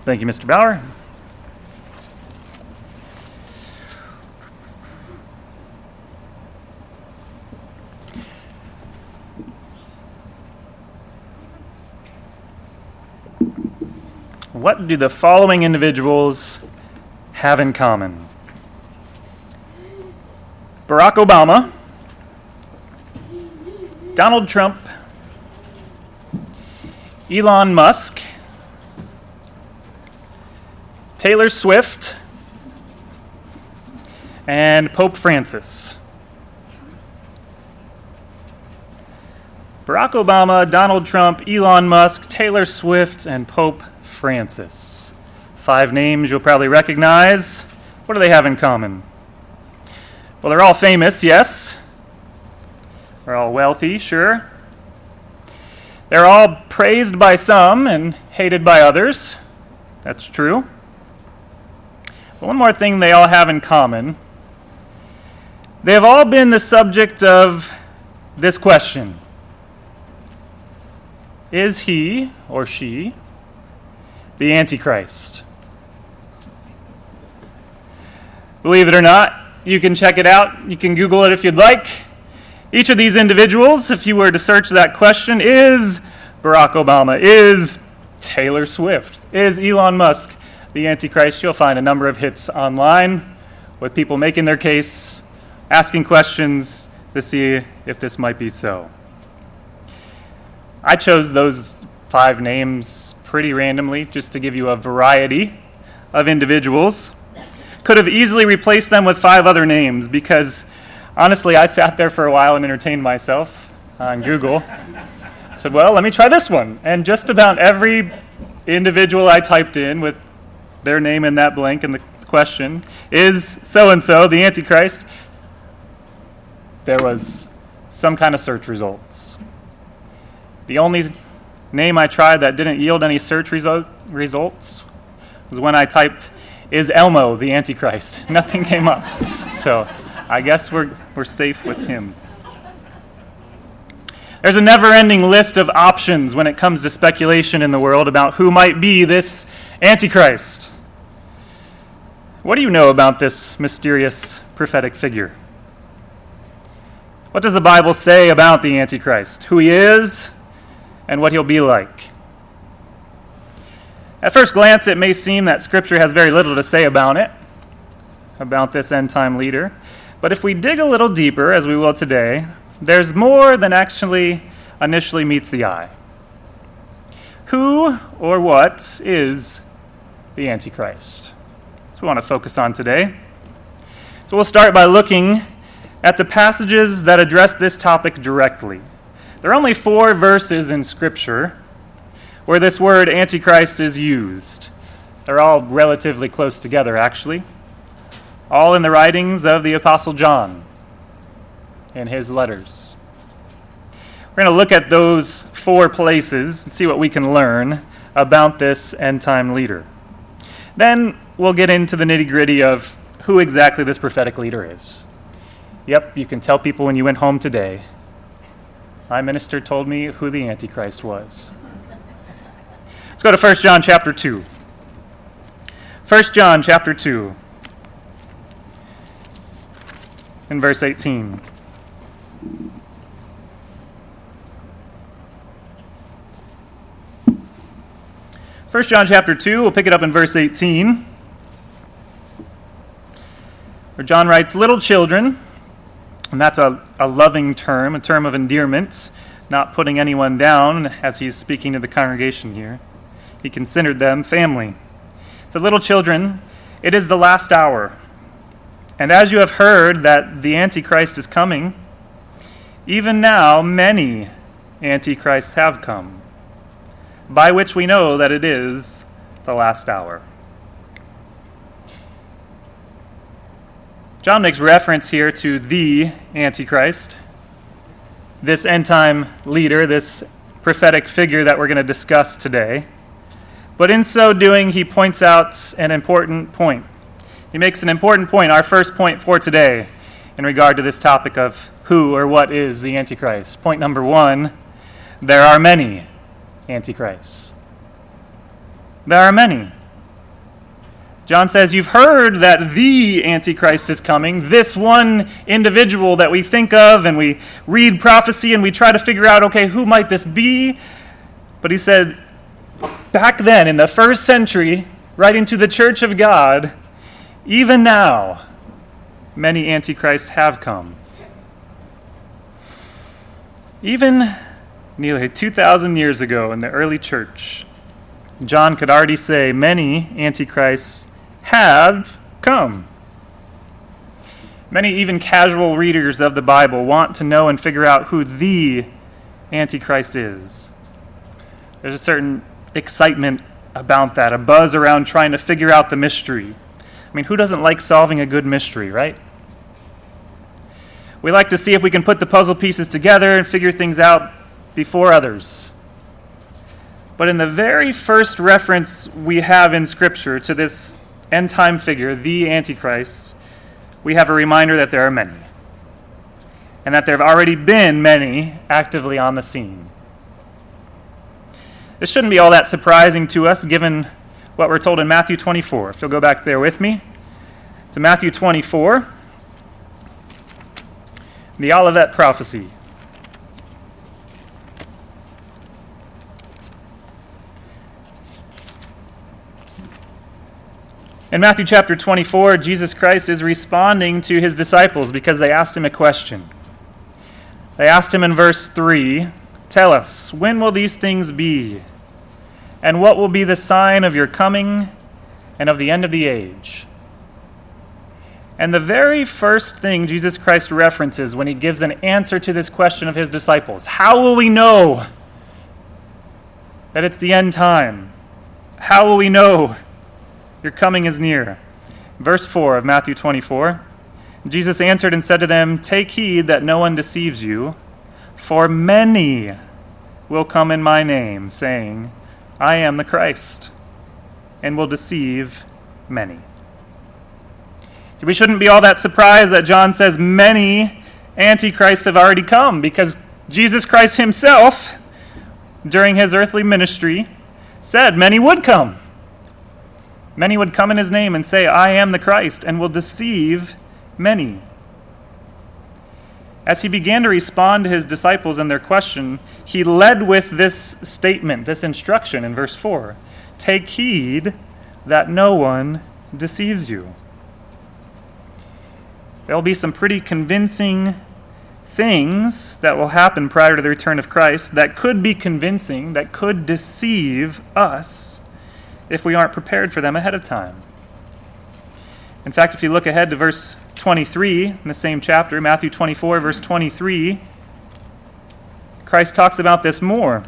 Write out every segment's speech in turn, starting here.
Thank you, Mr. Bauer. What do the following individuals have in common? Barack Obama, Donald Trump, Elon Musk, Taylor Swift, and Pope Francis. Barack Obama, Donald Trump, Elon Musk, Taylor Swift, and Pope Francis. 5 names you'll probably recognize. What do they have in common? Well, they're all famous, yes. They're all wealthy, sure. They're all praised by some and hated by others. That's true. But one more thing they all have in common. They have all been the subject of this question. Is he or she the Antichrist? Believe it or not, you can check it out. You can Google it if you'd like. Each of these individuals, if you were to search that question, is Barack Obama, is Taylor Swift, is Elon Musk the Antichrist? You'll find a number of hits online with people making their case, asking questions to see if this might be so. I chose those 5 names pretty randomly just to give you a variety of individuals. Could have easily replaced them with 5 other names because, honestly, I sat there for a while and entertained myself on Google. I said, well, let me try this one. And just about every individual I typed in with their name in that blank in the question, is so-and-so the Antichrist, there was some kind of search results. The only name I tried that didn't yield any search results was when I typed, is Elmo the Antichrist? Nothing came up. So I guess we're safe with him. There's a never-ending list of options when it comes to speculation in the world about who might be this Antichrist. What do you know about this mysterious prophetic figure? What does the Bible say about the Antichrist? Who he is and what he'll be like? At first glance, it may seem that Scripture has very little to say about this end-time leader. But if we dig a little deeper, as we will today, there's more than actually initially meets the eye. Who or what is the Antichrist? That's what we want to focus on today. So we'll start by looking at the passages that address this topic directly. There are only 4 verses in Scripture where this word Antichrist is used. They're all relatively close together, actually. All in the writings of the Apostle John in his letters. We're going to look at those 4 places and see what we can learn about this end-time leader. Then we'll get into the nitty-gritty of who exactly this prophetic leader is. Yep, you can tell people when you went home today, my minister told me who the Antichrist was. Let's go to 1 John chapter 2. 1 John chapter 2, in verse 18. First John chapter 2, we'll pick it up in verse 18, where John writes, "Little children," and that's a loving term, a term of endearment, not putting anyone down as he's speaking to the congregation here. He considered them family. So, little children, it is the last hour. And as you have heard that the Antichrist is coming, even now many Antichrists have come, by which we know that it is the last hour. John makes reference here to the Antichrist, this end-time leader, this prophetic figure that we're going to discuss today. But in so doing, he points out an important point. He makes an important point, our first point for today, in regard to this topic of who or what is the Antichrist. Point number 1, there are many Antichrists. There are many. John says, you've heard that the Antichrist is coming, this one individual that we think of, and we read prophecy and we try to figure out, okay, who might this be? But he said, back then in the first century, writing to the church of God, even now, many antichrists have come. Even nearly 2,000 years ago in the early church, John could already say many antichrists have come. Many even casual readers of the Bible want to know and figure out who the Antichrist is. There's a certain excitement about that, a buzz around trying to figure out the mystery. I mean, who doesn't like solving a good mystery, right? We like to see if we can put the puzzle pieces together and figure things out before others. But in the very first reference we have in Scripture to this end-time figure, the Antichrist, we have a reminder that there are many, and that there have already been many actively on the scene. This shouldn't be all that surprising to us, given what we're told in Matthew 24. If you'll go back there with me to Matthew 24, the Olivet prophecy. In Matthew chapter 24, Jesus Christ is responding to his disciples because they asked him a question. They asked him in verse 3, "Tell us, when will these things be? And what will be the sign of your coming and of the end of the age?" And the very first thing Jesus Christ references when he gives an answer to this question of his disciples, how will we know that it's the end time? How will we know your coming is near? Verse 4 of Matthew 24, Jesus answered and said to them, "Take heed that no one deceives you, for many will come in my name, saying, 'I am the Christ,' and will deceive many." So we shouldn't be all that surprised that John says many antichrists have already come, because Jesus Christ himself, during his earthly ministry, said many would come. Many would come in his name and say, "I am the Christ," and will deceive many. As he began to respond to his disciples and their question, he led with this statement, this instruction in verse 4. "Take heed that no one deceives you." There will be some pretty convincing things that will happen prior to the return of Christ that could be convincing, that could deceive us if we aren't prepared for them ahead of time. In fact, if you look ahead to verse 23 in the same chapter, Matthew 24, verse 23, Christ talks about this more.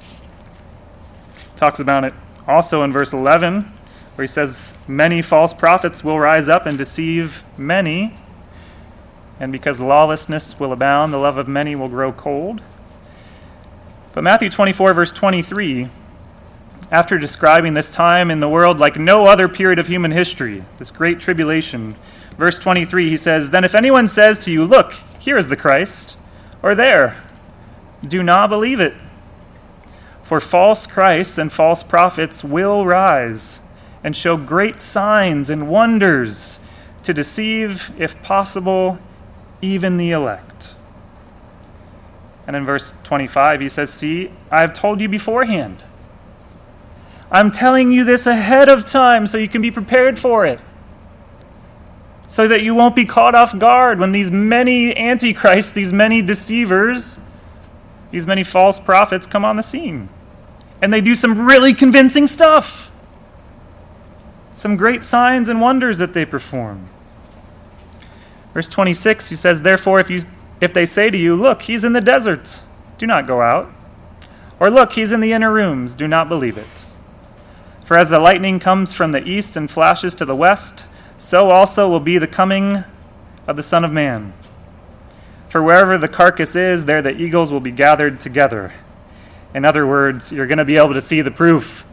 He talks about it also in verse 11, where he says, "Many false prophets will rise up and deceive many, and because lawlessness will abound, the love of many will grow cold." But Matthew 24, verse 23, after describing this time in the world like no other period of human history, this great tribulation, verse 23, he says, "Then if anyone says to you, 'Look, here is the Christ,' or 'There,' do not believe it. For false Christs and false prophets will rise and show great signs and wonders to deceive, if possible, even the elect." And in verse 25, he says, "See, I have told you beforehand. I'm telling you this ahead of time so you can be prepared for it, so that you won't be caught off guard when these many antichrists, these many deceivers, these many false prophets come on the scene. And they do some really convincing stuff. Some great signs and wonders that they perform." Verse 26, he says, "Therefore, if they say to you, 'Look, he's in the desert,' do not go out. Or 'Look, he's in the inner rooms,' do not believe it. For as the lightning comes from the east and flashes to the west, so also will be the coming of the Son of Man. For wherever the carcass is, there the eagles will be gathered together." In other words, you're going to be able to see the proof.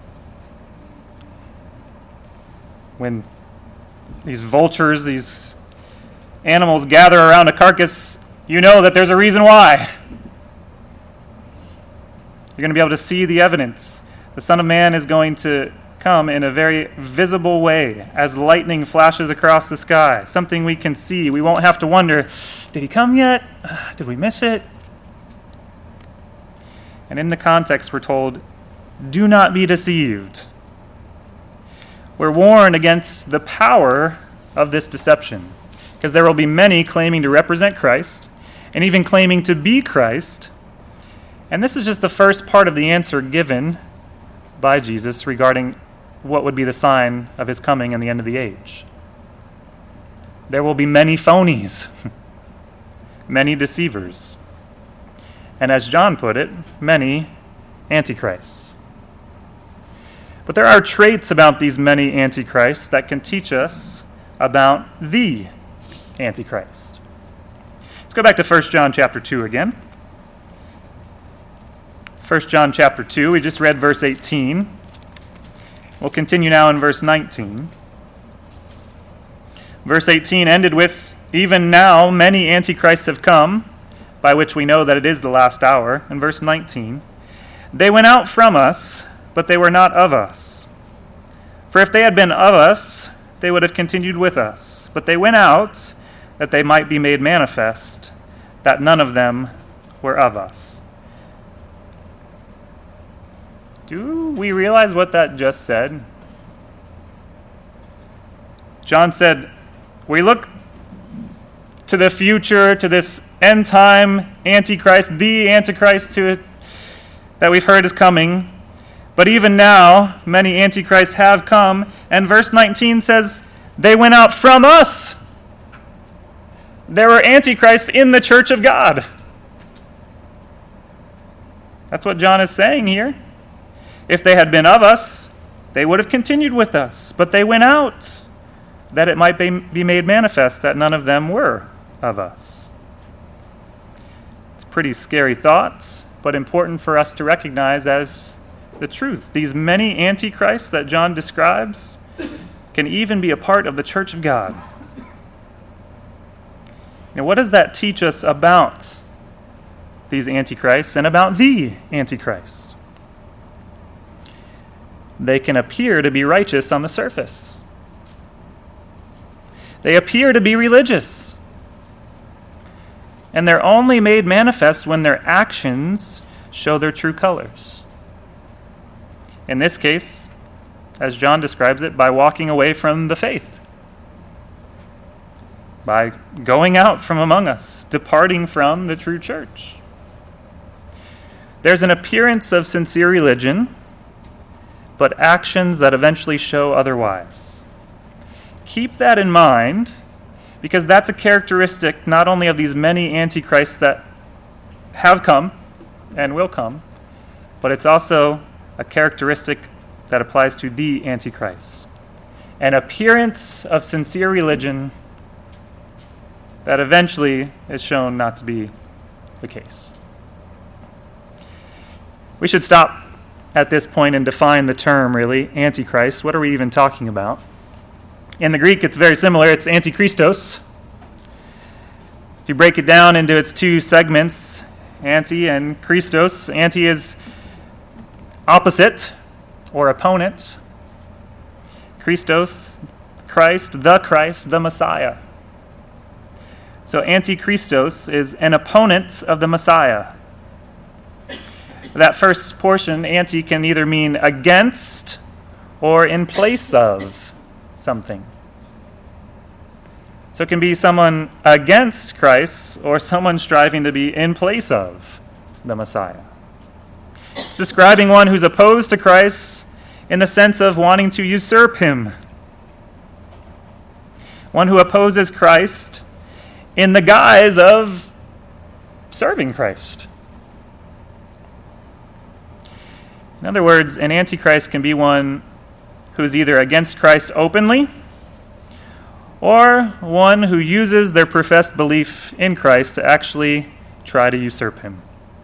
When these vultures, these animals gather around a carcass, you know that there's a reason why. You're going to be able to see the evidence. The Son of Man is going to come in a very visible way, as lightning flashes across the sky, something we can see. We won't have to wonder, did he come yet? Did we miss it? And in the context, we're told, do not be deceived. We're warned against the power of this deception, because there will be many claiming to represent Christ, and even claiming to be Christ. And this is just the first part of the answer given by Jesus regarding what would be the sign of his coming and the end of the age. There will be many phonies, many deceivers, and as John put it, many antichrists. But there are traits about these many antichrists that can teach us about the Antichrist. Let's go back to 1 John chapter 2 again. 1 John chapter 2, we just read verse 18. We'll continue now in verse 19. Verse 18 ended with, even now many antichrists have come, by which we know that it is the last hour. In verse 19, they went out from us, but they were not of us. For if they had been of us, they would have continued with us. But they went out, that they might be made manifest, that none of them were of us. Do we realize what that just said? John said, we look to the future, to this end time Antichrist, the Antichrist that we've heard is coming. But even now, many Antichrists have come. And verse 19 says, they went out from us. There were Antichrists in the church of God. That's what John is saying here. If they had been of us, they would have continued with us. But they went out, that it might be made manifest that none of them were of us. It's a pretty scary thought, but important for us to recognize as the truth. These many antichrists that John describes can even be a part of the church of God. Now, what does that teach us about these antichrists and about the Antichrist? They can appear to be righteous on the surface. They appear to be religious. And they're only made manifest when their actions show their true colors. In this case, as John describes it, by walking away from the faith. By going out from among us, departing from the true church. There's an appearance of sincere religion, but actions that eventually show otherwise. Keep that in mind, because that's a characteristic not only of these many antichrists that have come and will come, but it's also a characteristic that applies to the Antichrist. An appearance of sincere religion that eventually is shown not to be the case. We should stop at this point and define the term, really, Antichrist. What are we even talking about? In the Greek, it's very similar. It's Antichristos. If you break it down into its two segments, anti and Christos, anti is opposite or opponent. Christos, Christ, the Messiah. So Antichristos is an opponent of the Messiah. That first portion, anti, can either mean against or in place of something. So it can be someone against Christ or someone striving to be in place of the Messiah. It's describing one who's opposed to Christ in the sense of wanting to usurp him. One who opposes Christ in the guise of serving Christ. In other words, an antichrist can be one who is either against Christ openly or one who uses their professed belief in Christ to actually try to usurp him.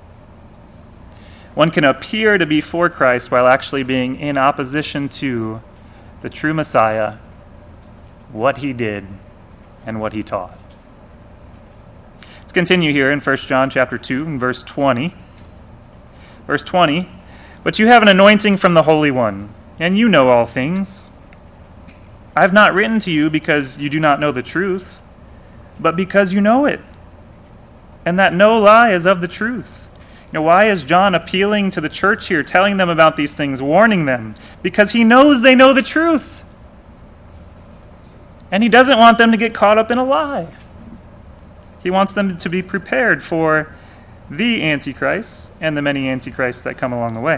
One can appear to be for Christ while actually being in opposition to the true Messiah, what he did, and what he taught. Let's continue here in 1 John chapter 2 and verse 20. Verse 20, but you have an anointing from the Holy One, and you know all things. I have not written to you because you do not know the truth, but because you know it, and that no lie is of the truth. Why is John appealing to the church here, telling them about these things, warning them? Because he knows they know the truth. And he doesn't want them to get caught up in a lie. He wants them to be prepared for the Antichrist and the many Antichrists that come along the way.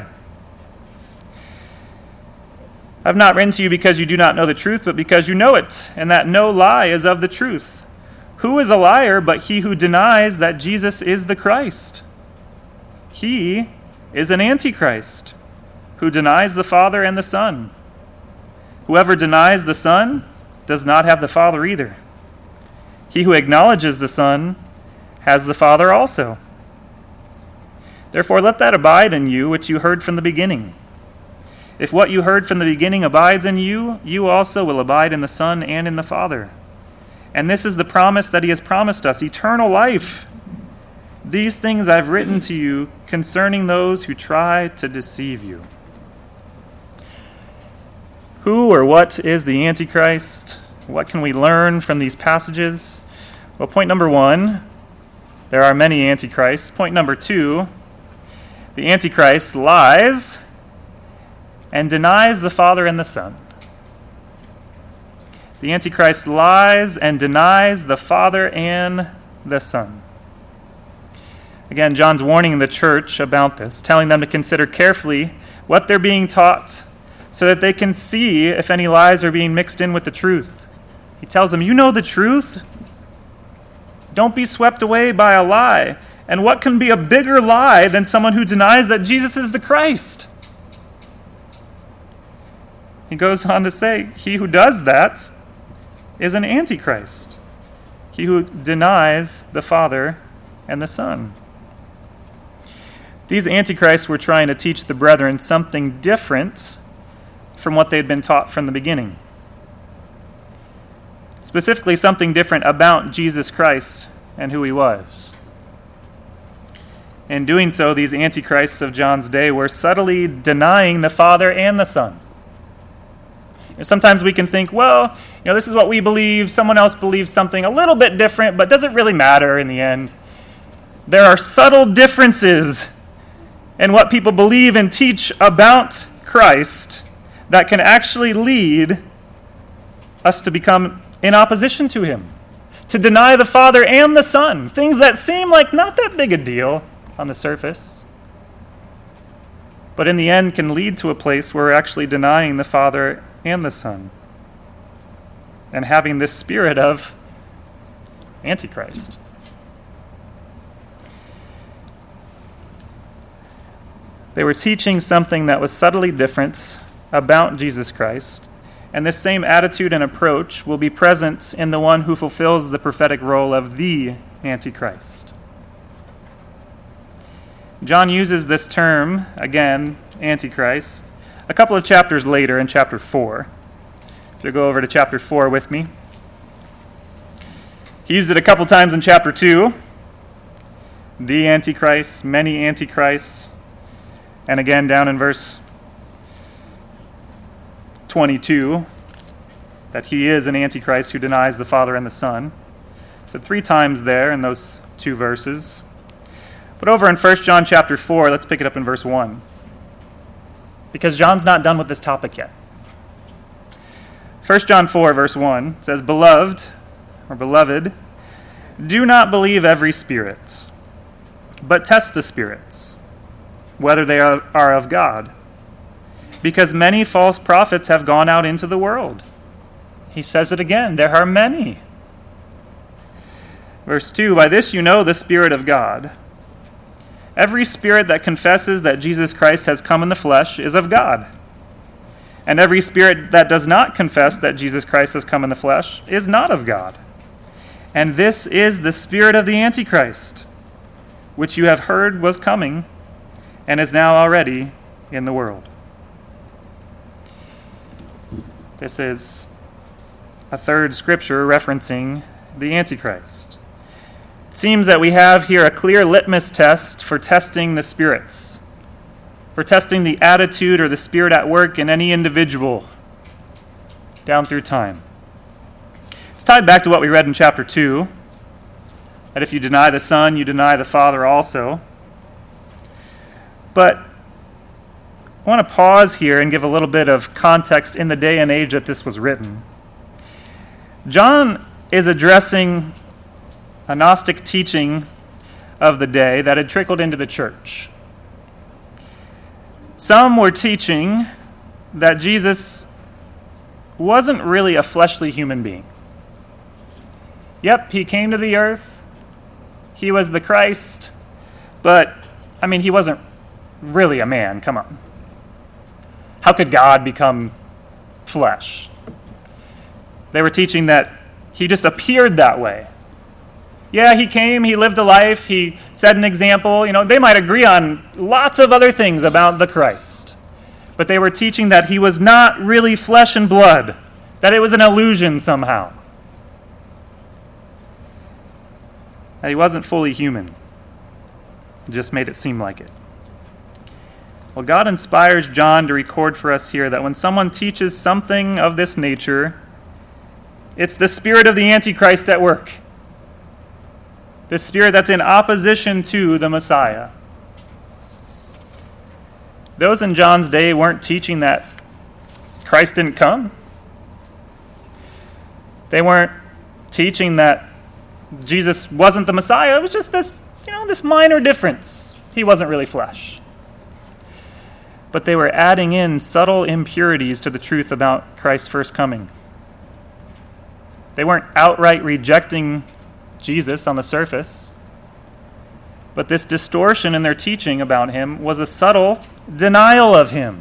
I have not written to you because you do not know the truth, but because you know it, and that no lie is of the truth. Who is a liar but he who denies that Jesus is the Christ? He is an Antichrist who denies the Father and the Son. Whoever denies the Son does not have the Father either. He who acknowledges the Son has the Father also. Therefore, let that abide in you which you heard from the beginning. If what you heard from the beginning abides in you, you also will abide in the Son and in the Father. And this is the promise that he has promised us, eternal life. These things I've written to you concerning those who try to deceive you. Who or what is the Antichrist? What can we learn from these passages? Well, point number one, there are many Antichrists. Point number two, the Antichrist lies and denies the Father and the Son. The Antichrist lies and denies the Father and the Son. Again, John's warning the church about this, telling them to consider carefully what they're being taught so that they can see if any lies are being mixed in with the truth. He tells them, you know the truth. Don't be swept away by a lie. And what can be a bigger lie than someone who denies that Jesus is the Christ? He goes on to say, he who does that is an Antichrist. He who denies the Father and the Son. These Antichrists were trying to teach the brethren something different from what they had been taught from the beginning. Specifically, something different about Jesus Christ and who he was. In doing so, these Antichrists of John's day were subtly denying the Father and the Son. Sometimes we can think, well, this is what we believe. Someone else believes something a little bit different, but doesn't really matter in the end. There are subtle differences in what people believe and teach about Christ that can actually lead us to become in opposition to him, to deny the Father and the Son, things that seem like not that big a deal on the surface, but in the end can lead to a place where we're actually denying the Father and the Son and having this spirit of Antichrist. They were teaching something that was subtly different about Jesus Christ, and this same attitude and approach will be present in the one who fulfills the prophetic role of the Antichrist. John uses this term, again, Antichrist, a couple of chapters later in chapter 4. If you'll go over to chapter 4 with me. He used it a couple times in chapter 2. The Antichrist, many Antichrists. And again down in verse 22, that he is an Antichrist who denies the Father and the Son. So 3 times there in those 2 verses. But over in 1 John chapter 4, let's pick it up in verse 1. Because John's not done with this topic yet. 1 John 4, verse 1 says, Beloved, do not believe every spirit, but test the spirits, whether they are of God. Because many false prophets have gone out into the world. He says it again, there are many. Verse 2, By this you know the Spirit of God. Every spirit that confesses that Jesus Christ has come in the flesh is of God. And every spirit that does not confess that Jesus Christ has come in the flesh is not of God. And this is the spirit of the Antichrist, which you have heard was coming and is now already in the world. This is a third scripture referencing the Antichrist. It seems that we have here a clear litmus test for testing the spirits. for testing the attitude or the spirit at work in any individual down through time. It's tied back to what we read in chapter 2, that if you deny the Son, you deny the Father also. But I want to pause here and give a little bit of context in the day and age that this was written. John is addressing a Gnostic teaching of the day that had trickled into the church. Some were teaching that Jesus wasn't really a fleshly human being. Yep, he came to the earth, he was the Christ, but, he wasn't really a man, come on. How could God become flesh? They were teaching that he just appeared that way. Yeah, he came, he lived a life, he set an example. They might agree on lots of other things about the Christ. But they were teaching that he was not really flesh and blood, that it was an illusion somehow. That he wasn't fully human. It just made it seem like it. Well, God inspires John to record for us here that when someone teaches something of this nature, it's the spirit of the Antichrist at work. The spirit that's in opposition to the Messiah. Those in John's day weren't teaching that Christ didn't come. They weren't teaching that Jesus wasn't the Messiah. It was just this minor difference. He wasn't really flesh. But they were adding in subtle impurities to the truth about Christ's first coming. They weren't outright rejecting Jesus on the surface, but this distortion in their teaching about him was a subtle denial of him.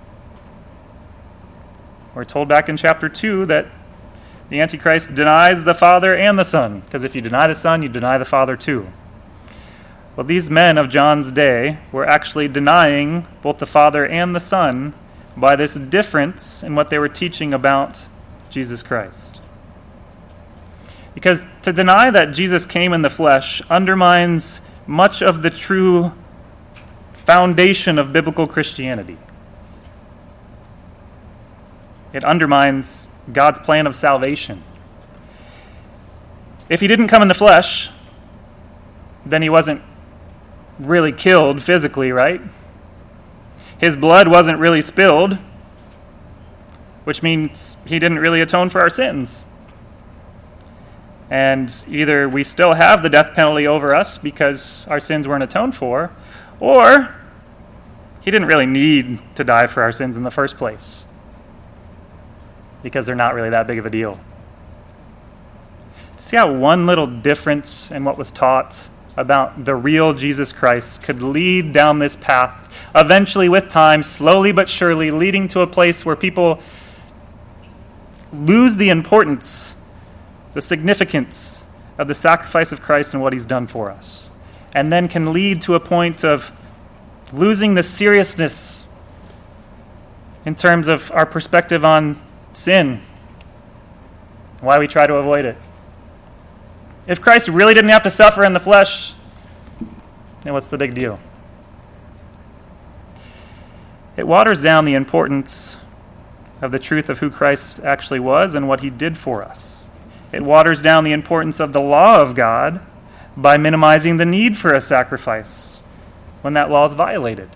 We're told back in chapter 2 that the Antichrist denies the Father and the Son, because if you deny the Son, you deny the Father too. Well, these men of John's day were actually denying both the Father and the Son by this difference in what they were teaching about Jesus Christ. Because to deny that Jesus came in the flesh undermines much of the true foundation of biblical Christianity. It undermines God's plan of salvation. If he didn't come in the flesh, then he wasn't really killed physically, right? His blood wasn't really spilled, which means he didn't really atone for our sins. And either we still have the death penalty over us because our sins weren't atoned for, or he didn't really need to die for our sins in the first place because they're not really that big of a deal. See how one little difference in what was taught about the real Jesus Christ could lead down this path, eventually with time, slowly but surely, leading to a place where people lose the importance, the significance of the sacrifice of Christ and what he's done for us, and then can lead to a point of losing the seriousness in terms of our perspective on sin, why we try to avoid it. If Christ really didn't have to suffer in the flesh, then what's the big deal? It waters down the importance of the truth of who Christ actually was and what he did for us. It waters down the importance of the law of God by minimizing the need for a sacrifice when that law is violated.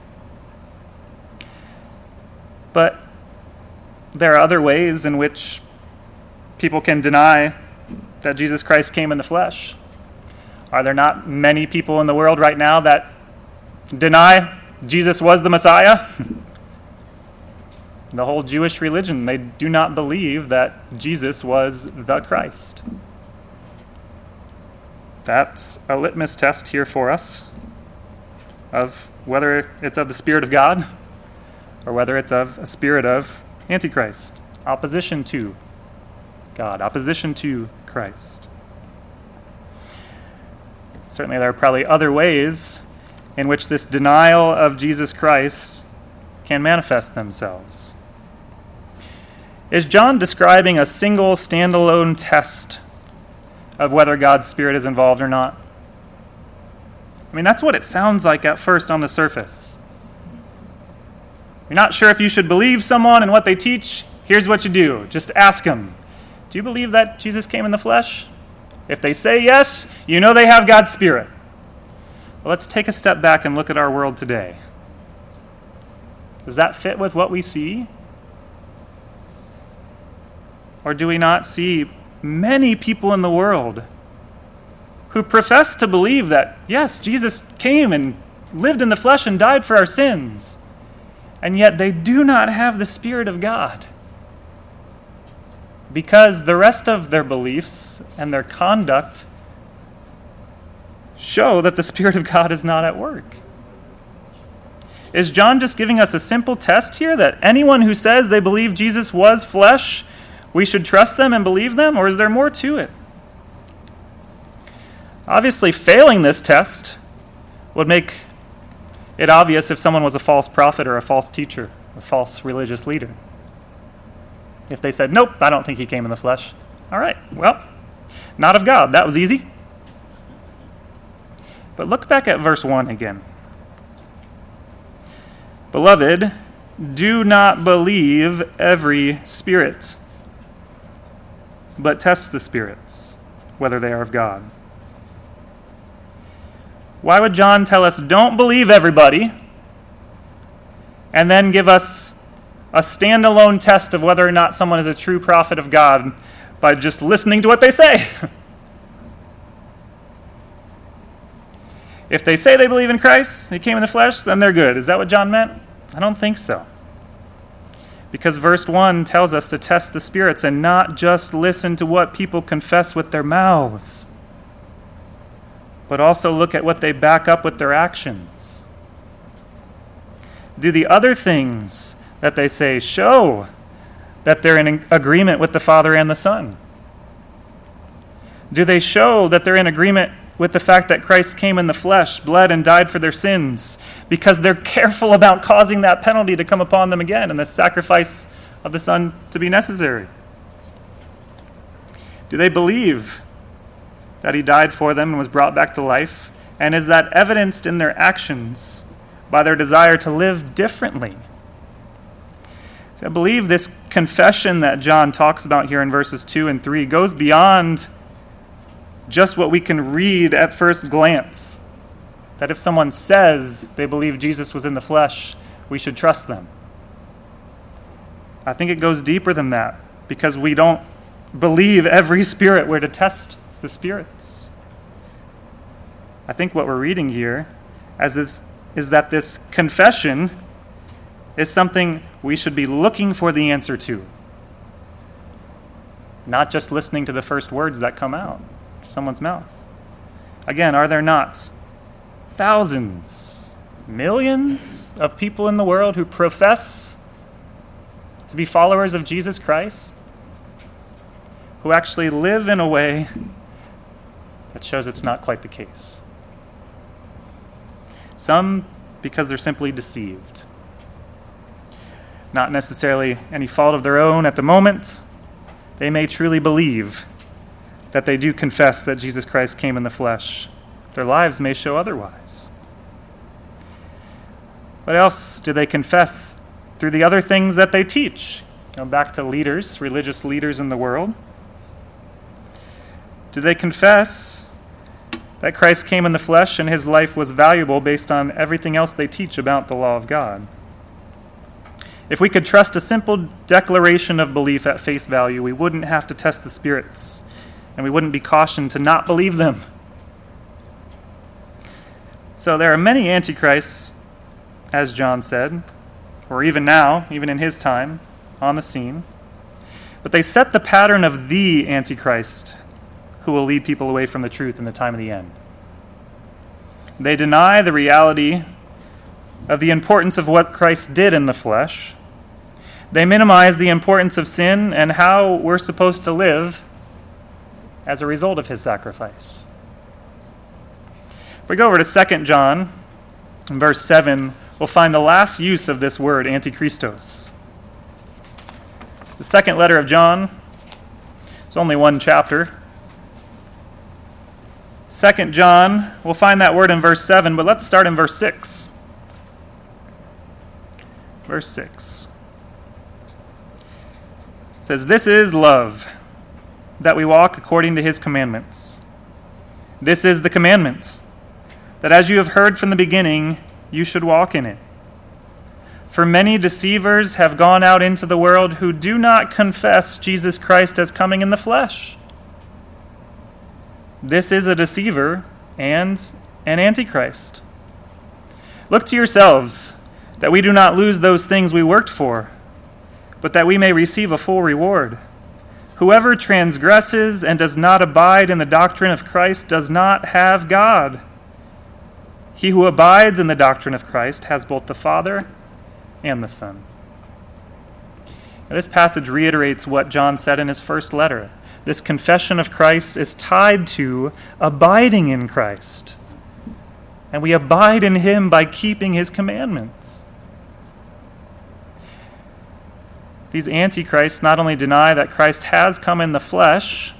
But there are other ways in which people can deny that Jesus Christ came in the flesh. Are there not many people in the world right now that deny Jesus was the Messiah? The whole Jewish religion, they do not believe that Jesus was the Christ. That's a litmus test here for us of whether it's of the Spirit of God or whether it's of a spirit of Antichrist, opposition to God, opposition to Christ. Certainly there are probably other ways in which this denial of Jesus Christ can manifest themselves. Is John describing a single standalone test of whether God's Spirit is involved or not? That's what it sounds like at first on the surface. You're not sure if you should believe someone and what they teach? Here's what you do. Just ask them, do you believe that Jesus came in the flesh? If they say yes, you know they have God's Spirit. Well, let's take a step back and look at our world today. Does that fit with what we see? Or do we not see many people in the world who profess to believe that, yes, Jesus came and lived in the flesh and died for our sins, and yet they do not have the Spirit of God? Because the rest of their beliefs and their conduct show that the Spirit of God is not at work. Is John just giving us a simple test here that anyone who says they believe Jesus was flesh, we should trust them and believe them, or is there more to it? Obviously, failing this test would make it obvious if someone was a false prophet or a false teacher, a false religious leader. If they said, nope, I don't think he came in the flesh. All right, well, not of God. That was easy. But look back at verse 1 again. Beloved, do not believe every spirit, but test the spirits, whether they are of God. Why would John tell us don't believe everybody and then give us a standalone test of whether or not someone is a true prophet of God by just listening to what they say? If they say they believe in Christ, he came in the flesh, then they're good. Is that what John meant? I don't think so. Because verse 1 tells us to test the spirits and not just listen to what people confess with their mouths, but also look at what they back up with their actions. Do the other things that they say show that they're in agreement with the Father and the Son? Do they show that they're in agreement with the fact that Christ came in the flesh, bled, and died for their sins, because they're careful about causing that penalty to come upon them again and the sacrifice of the Son to be necessary? Do they believe that he died for them and was brought back to life? And is that evidenced in their actions by their desire to live differently? So I believe this confession that John talks about here in verses 2 and 3 goes beyond just what we can read at first glance. That if someone says they believe Jesus was in the flesh, we should trust them. I think it goes deeper than that, because we don't believe every spirit. We're to test the spirits. I think what we're reading here is that this confession is something we should be looking for the answer to, not just listening to the first words that come out of someone's mouth. Again, are there not thousands, millions of people in the world who profess to be followers of Jesus Christ, who actually live in a way that shows it's not quite the case? Some because they're simply deceived. Not necessarily any fault of their own at the moment. They may truly believe that they do confess that Jesus Christ came in the flesh. Their lives may show otherwise. What else do they confess through the other things that they teach? Back to leaders, religious leaders in the world. Do they confess that Christ came in the flesh and his life was valuable based on everything else they teach about the law of God? If we could trust a simple declaration of belief at face value, we wouldn't have to test the spirits, and we wouldn't be cautioned to not believe them. So there are many antichrists, as John said, or even now, even in his time, on the scene. But they set the pattern of the Antichrist who will lead people away from the truth in the time of the end. They deny the reality of the importance of what Christ did in the flesh. They minimize the importance of sin and how we're supposed to live as a result of his sacrifice. If we go over to 2 John, in verse 7, we'll find the last use of this word, antichristos. The second letter of John, it's only one chapter. 2 John, we'll find that word in verse 7, but let's start in verse 6. verse 6. It says, "This is love, that we walk according to his commandments. This is the commandment, that as you have heard from the beginning, you should walk in it. For many deceivers have gone out into the world who do not confess Jesus Christ as coming in the flesh. This is a deceiver and an antichrist. Look to yourselves, that we do not lose those things we worked for, but that we may receive a full reward. Whoever transgresses and does not abide in the doctrine of Christ does not have God. He who abides in the doctrine of Christ has both the Father and the Son." Now, this passage reiterates what John said in his first letter. This confession of Christ is tied to abiding in Christ. And we abide in him by keeping his commandments. These antichrists not only deny that Christ has come in the flesh,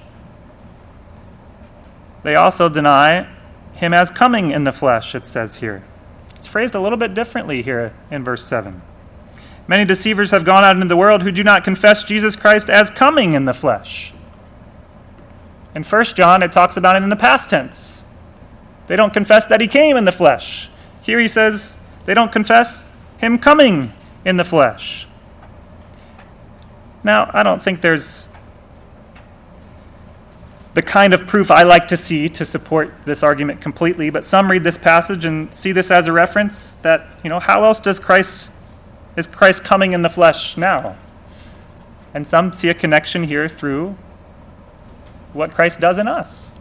they also deny him as coming in the flesh, it says here. It's phrased a little bit differently here in verse 7. Many deceivers have gone out into the world who do not confess Jesus Christ as coming in the flesh. In 1 John, it talks about it in the past tense. They don't confess that he came in the flesh. Here he says they don't confess him coming in the flesh. Now, I don't think there's the kind of proof I like to see to support this argument completely, but some read this passage and see this as a reference that, how else is Christ coming in the flesh now? And some see a connection here through what Christ does in us.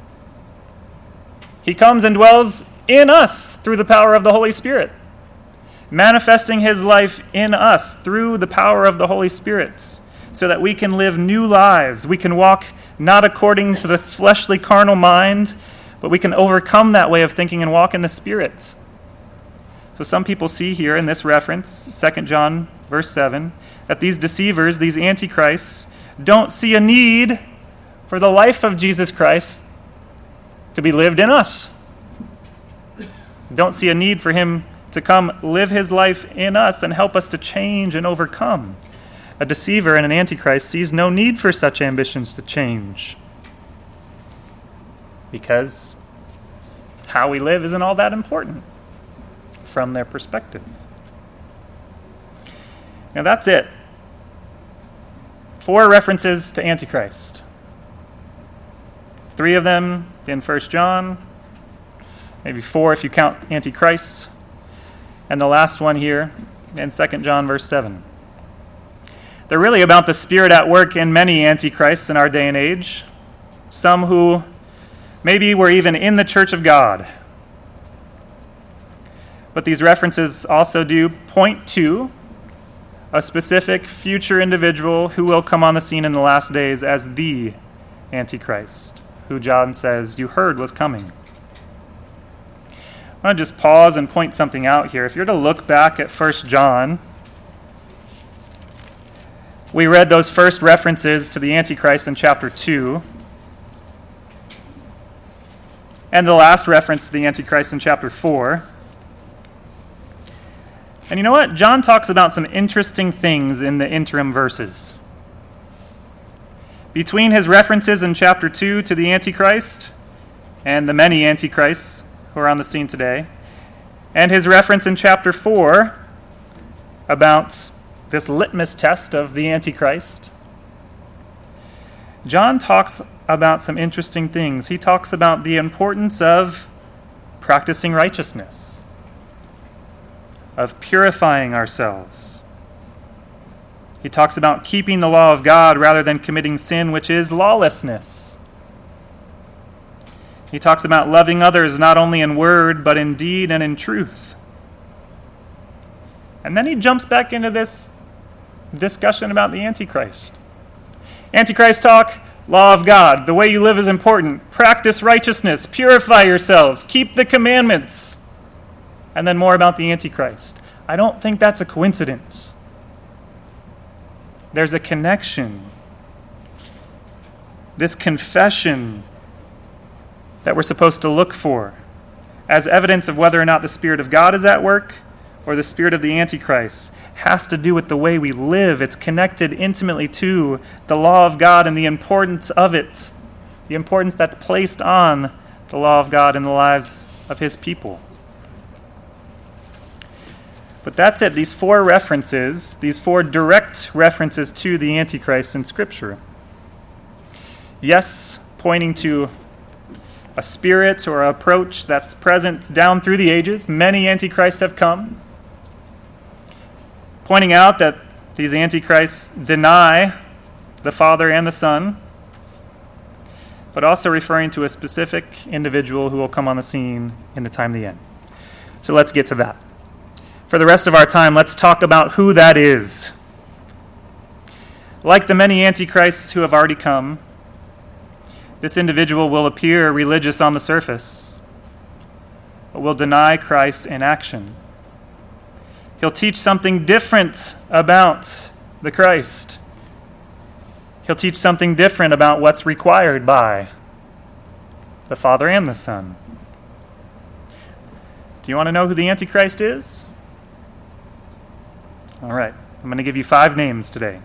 He comes and dwells in us through the power of the Holy Spirit, manifesting his life in us through the power of the Holy Spirit, so that we can live new lives. We can walk not according to the fleshly carnal mind, but we can overcome that way of thinking and walk in the Spirit. So some people see here in this reference, 2 John verse 7, that these deceivers, these antichrists, don't see a need for the life of Jesus Christ to be lived in us. Don't see a need for him to come live his life in us and help us to change and overcome. A deceiver and an antichrist sees no need for such ambitions to change, because how we live isn't all that important from their perspective. Now that's it. 4 references to Antichrist. 3 of them in 1 John, maybe 4 if you count Antichrist, and the last one here in 2 John verse 7. They're really about the Spirit at work in many Antichrists in our day and age, some who maybe were even in the church of God. But these references also do point to a specific future individual who will come on the scene in the last days as the Antichrist, who John says you heard was coming. I want to just pause and point something out here. If you're to look back at 1 John, we read those first references to the Antichrist in chapter 2, and the last reference to the Antichrist in chapter 4. And you know what? John talks about some interesting things in the interim verses. Between his references in chapter 2 to the Antichrist and the many Antichrists who are on the scene today, and his reference in chapter 4 about this litmus test of the Antichrist, John talks about some interesting things. He talks about the importance of practicing righteousness, of purifying ourselves. He talks about keeping the law of God rather than committing sin, which is lawlessness. He talks about loving others not only in word, but in deed and in truth. And then he jumps back into this discussion about the Antichrist. Antichrist talk, law of God. The way you live is important. Practice righteousness. Purify yourselves. Keep the commandments. And then more about the Antichrist. I don't think that's a coincidence. There's a connection. This confession that we're supposed to look for as evidence of whether or not the Spirit of God is at work, or the spirit of the Antichrist has to do with the way we live. It's connected intimately to the law of God and the importance of it, the importance that's placed on the law of God in the lives of his people. But that's it. These four references, these four direct references to the Antichrist in Scripture. Yes, pointing to a spirit or approach that's present down through the ages. Many antichrists have come, pointing out that these antichrists deny the Father and the Son, but also referring to a specific individual who will come on the scene in the time of the end. So let's get to that. For the rest of our time, let's talk about who that is. Like the many antichrists who have already come, this individual will appear religious on the surface, but will deny Christ in action. He'll teach something different about the Christ. He'll teach something different about what's required by the Father and the Son. Do you want to know who the Antichrist is? All right, I'm going to give you 5 names today.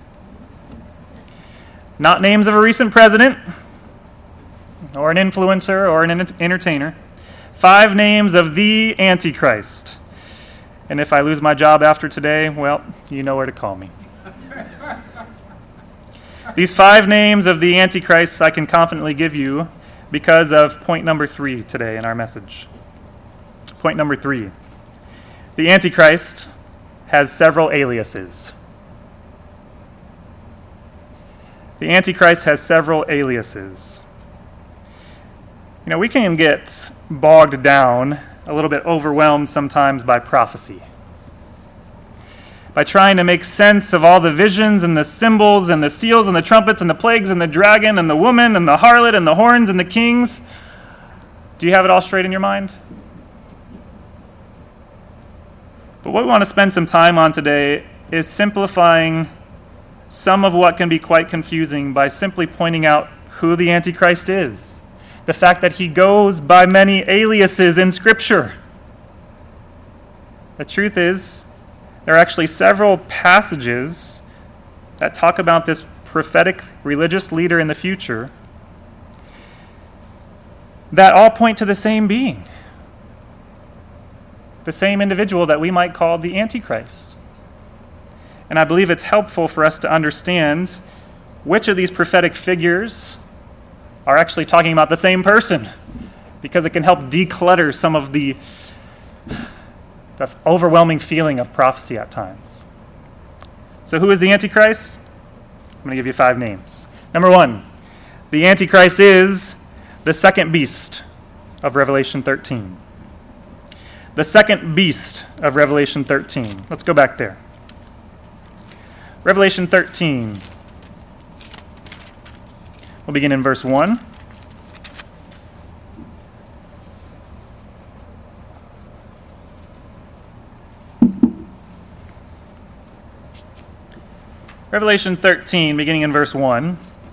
Not names of a recent president, or an influencer, or an entertainer. 5 names of the Antichrist. And if I lose my job after today, well, you know where to call me. These 5 names of the Antichrist I can confidently give you because of point number 3 today in our message. Point number 3. The Antichrist has several aliases. The Antichrist has several aliases. You know, we can get bogged down, a little bit overwhelmed sometimes by prophecy. By trying to make sense of all the visions and the symbols and the seals and the trumpets and the plagues and the dragon and the woman and the harlot and the horns and the kings. Do you have it all straight in your mind? But what we want to spend some time on today is simplifying some of what can be quite confusing by simply pointing out who the Antichrist is. The fact that he goes by many aliases in Scripture. The truth is, there are actually several passages that talk about this prophetic religious leader in the future that all point to the same being. The same individual that we might call the Antichrist. And I believe it's helpful for us to understand which of these prophetic figures are actually talking about the same person, because it can help declutter some of the overwhelming feeling of prophecy at times. So who is the Antichrist? I'm going to give you 5 names. Number 1, the Antichrist is the second beast of Revelation 13. The second beast of Revelation 13. Let's go back there. Revelation 13. We'll begin in verse 1. Revelation 13, beginning in verse 1.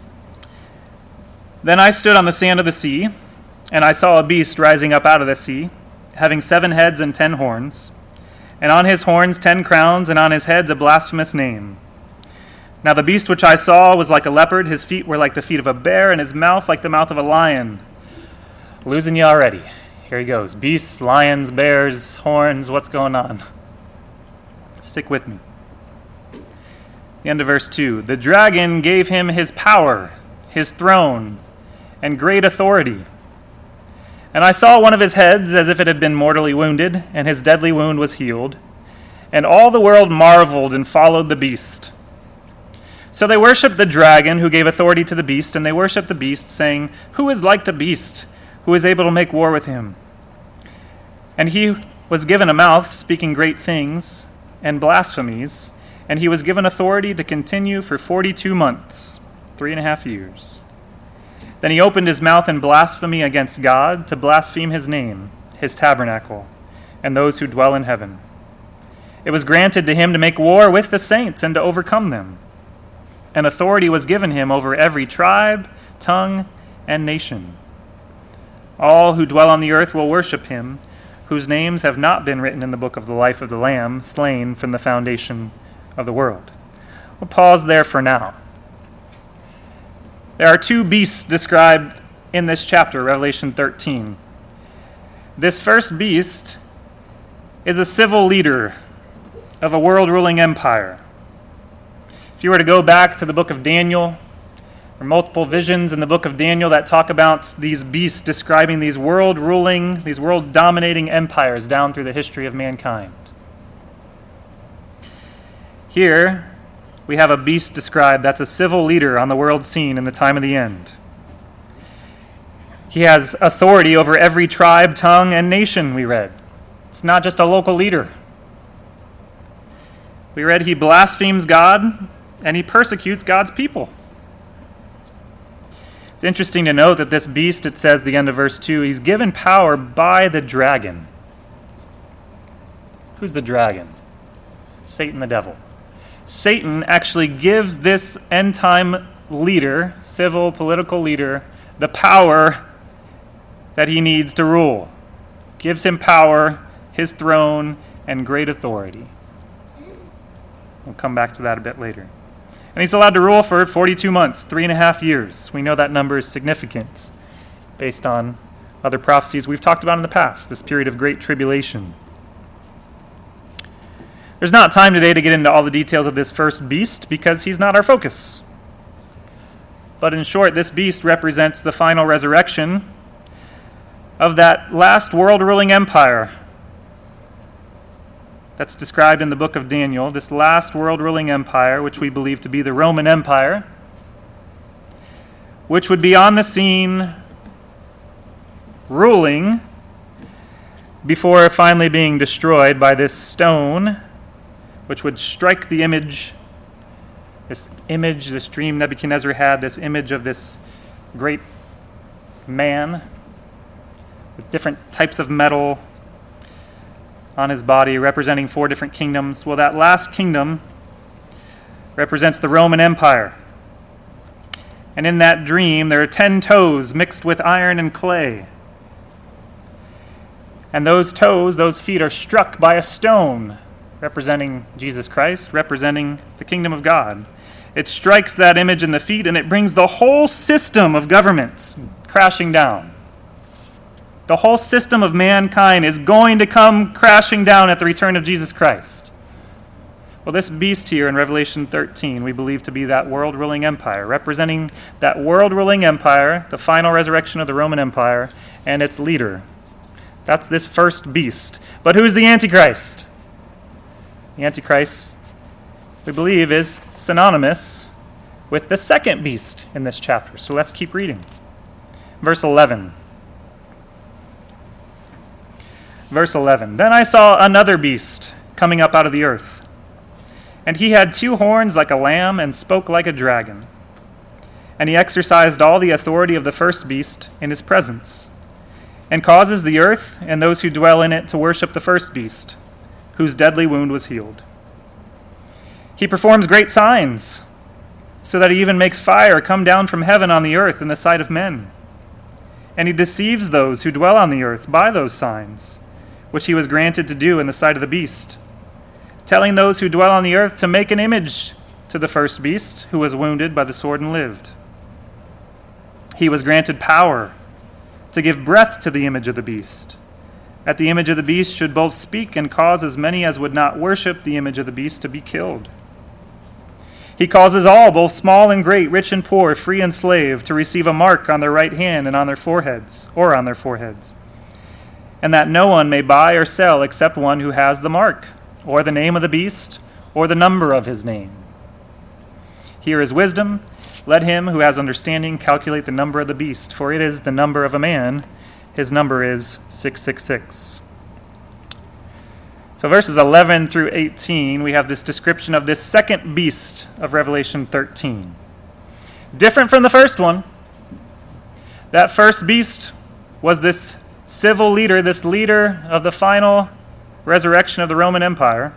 Then I stood on the sand of the sea, and I saw a beast rising up out of the sea, having 7 heads and 10 horns, and on his horns 10 crowns, and on his heads a blasphemous name. Now the beast which I saw was like a leopard, his feet were like the feet of a bear, and his mouth like the mouth of a lion. Losing you already. Here he goes. Beasts, lions, bears, horns, what's going on? Stick with me. The end of verse 2. The dragon gave him his power, his throne, and great authority. And I saw one of his heads as if it had been mortally wounded, and his deadly wound was healed. And all the world marveled and followed the beast. So they worshipped the dragon who gave authority to the beast, and they worshipped the beast, saying, Who is like the beast, who is able to make war with him? And he was given a mouth, speaking great things and blasphemies, and he was given authority to continue for 42 months, 3.5 years. Then he opened his mouth in blasphemy against God, to blaspheme his name, his tabernacle, and those who dwell in heaven. It was granted to him to make war with the saints and to overcome them. And authority was given him over every tribe, tongue, and nation. All who dwell on the earth will worship him, whose names have not been written in the book of the life of the Lamb, slain from the foundation of the world. We'll pause there for now. There are two beasts described in this chapter, Revelation 13. This first beast is a civil leader of a world-ruling empire. If you were to go back to the book of Daniel, there are multiple visions in the book of Daniel that talk about these beasts describing these world-ruling, these world-dominating empires down through the history of mankind. Here, we have a beast described that's a civil leader on the world scene in the time of the end. He has authority over every tribe, tongue, and nation, we read. It's not just a local leader. We read he blasphemes God and he persecutes God's people. It's interesting to note that this beast, it says at the end of verse 2, he's given power by the dragon. Who's the dragon? Satan the devil. Satan actually gives this end-time leader, civil, political leader, the power that he needs to rule. Gives him power, his throne, and great authority. We'll come back to that a bit later. And he's allowed to rule for 42 months, 3.5 years. We know that number is significant based on other prophecies we've talked about in the past, this period of great tribulation. There's not time today to get into all the details of this first beast because he's not our focus. But in short, this beast represents the final resurrection of that last world-ruling empire that's described in the book of Daniel, this last world-ruling empire, which we believe to be the Roman Empire, which would be on the scene ruling before finally being destroyed by this stone, which would strike the image, this dream Nebuchadnezzar had, this image of this great man with different types of metal on his body, representing 4 different kingdoms. Well, that last kingdom represents the Roman Empire. And in that dream, there are 10 toes mixed with iron and clay. And those toes, those feet, are struck by a stone, representing Jesus Christ, representing the kingdom of God. It strikes that image in the feet, and it brings the whole system of governments crashing down. The whole system of mankind is going to come crashing down at the return of Jesus Christ. Well, this beast here in Revelation 13, we believe to be that world-ruling empire, representing that world-ruling empire, the final resurrection of the Roman Empire, and its leader. That's this first beast. But who's the Antichrist? The Antichrist, we believe, is synonymous with the second beast in this chapter. So let's keep reading. Verse 11. Verse 11, Then I saw another beast coming up out of the earth, and he had 2 horns like a lamb and spoke like a dragon. And he exercised all the authority of the first beast in his presence, and causes the earth and those who dwell in it to worship the first beast, whose deadly wound was healed. He performs great signs, so that he even makes fire come down from heaven on the earth in the sight of men. And he deceives those who dwell on the earth by those signs, which he was granted to do in the sight of the beast, telling those who dwell on the earth to make an image to the first beast, who was wounded by the sword and lived. He was granted power to give breath to the image of the beast, that the image of the beast should both speak and cause as many as would not worship the image of the beast to be killed. He causes all, both small and great, rich and poor, free and slave, to receive a mark on their right hand and on their foreheads, and that no one may buy or sell except one who has the mark, or the name of the beast, or the number of his name. Here is wisdom. Let him who has understanding calculate the number of the beast, for it is the number of a man. His number is 666. So verses 11 through 18, we have this description of this second beast of Revelation 13. Different from the first one. That first beast was this civil leader, this leader of the final resurrection of the Roman Empire.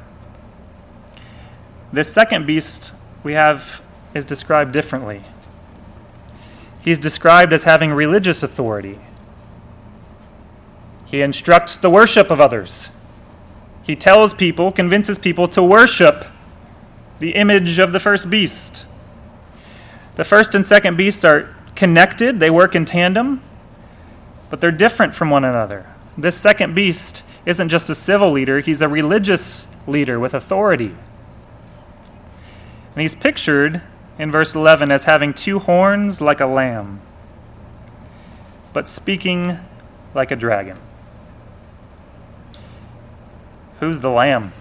This second beast we have is described differently. He's described as having religious authority. He instructs the worship of others. He tells people, convinces people to worship the image of the first beast. The first and second beasts are connected, they work in tandem, but they're different from one another. This second beast isn't just a civil leader, he's a religious leader with authority. And he's pictured in verse 11 as having 2 horns like a lamb, but speaking like a dragon. Who's the lamb?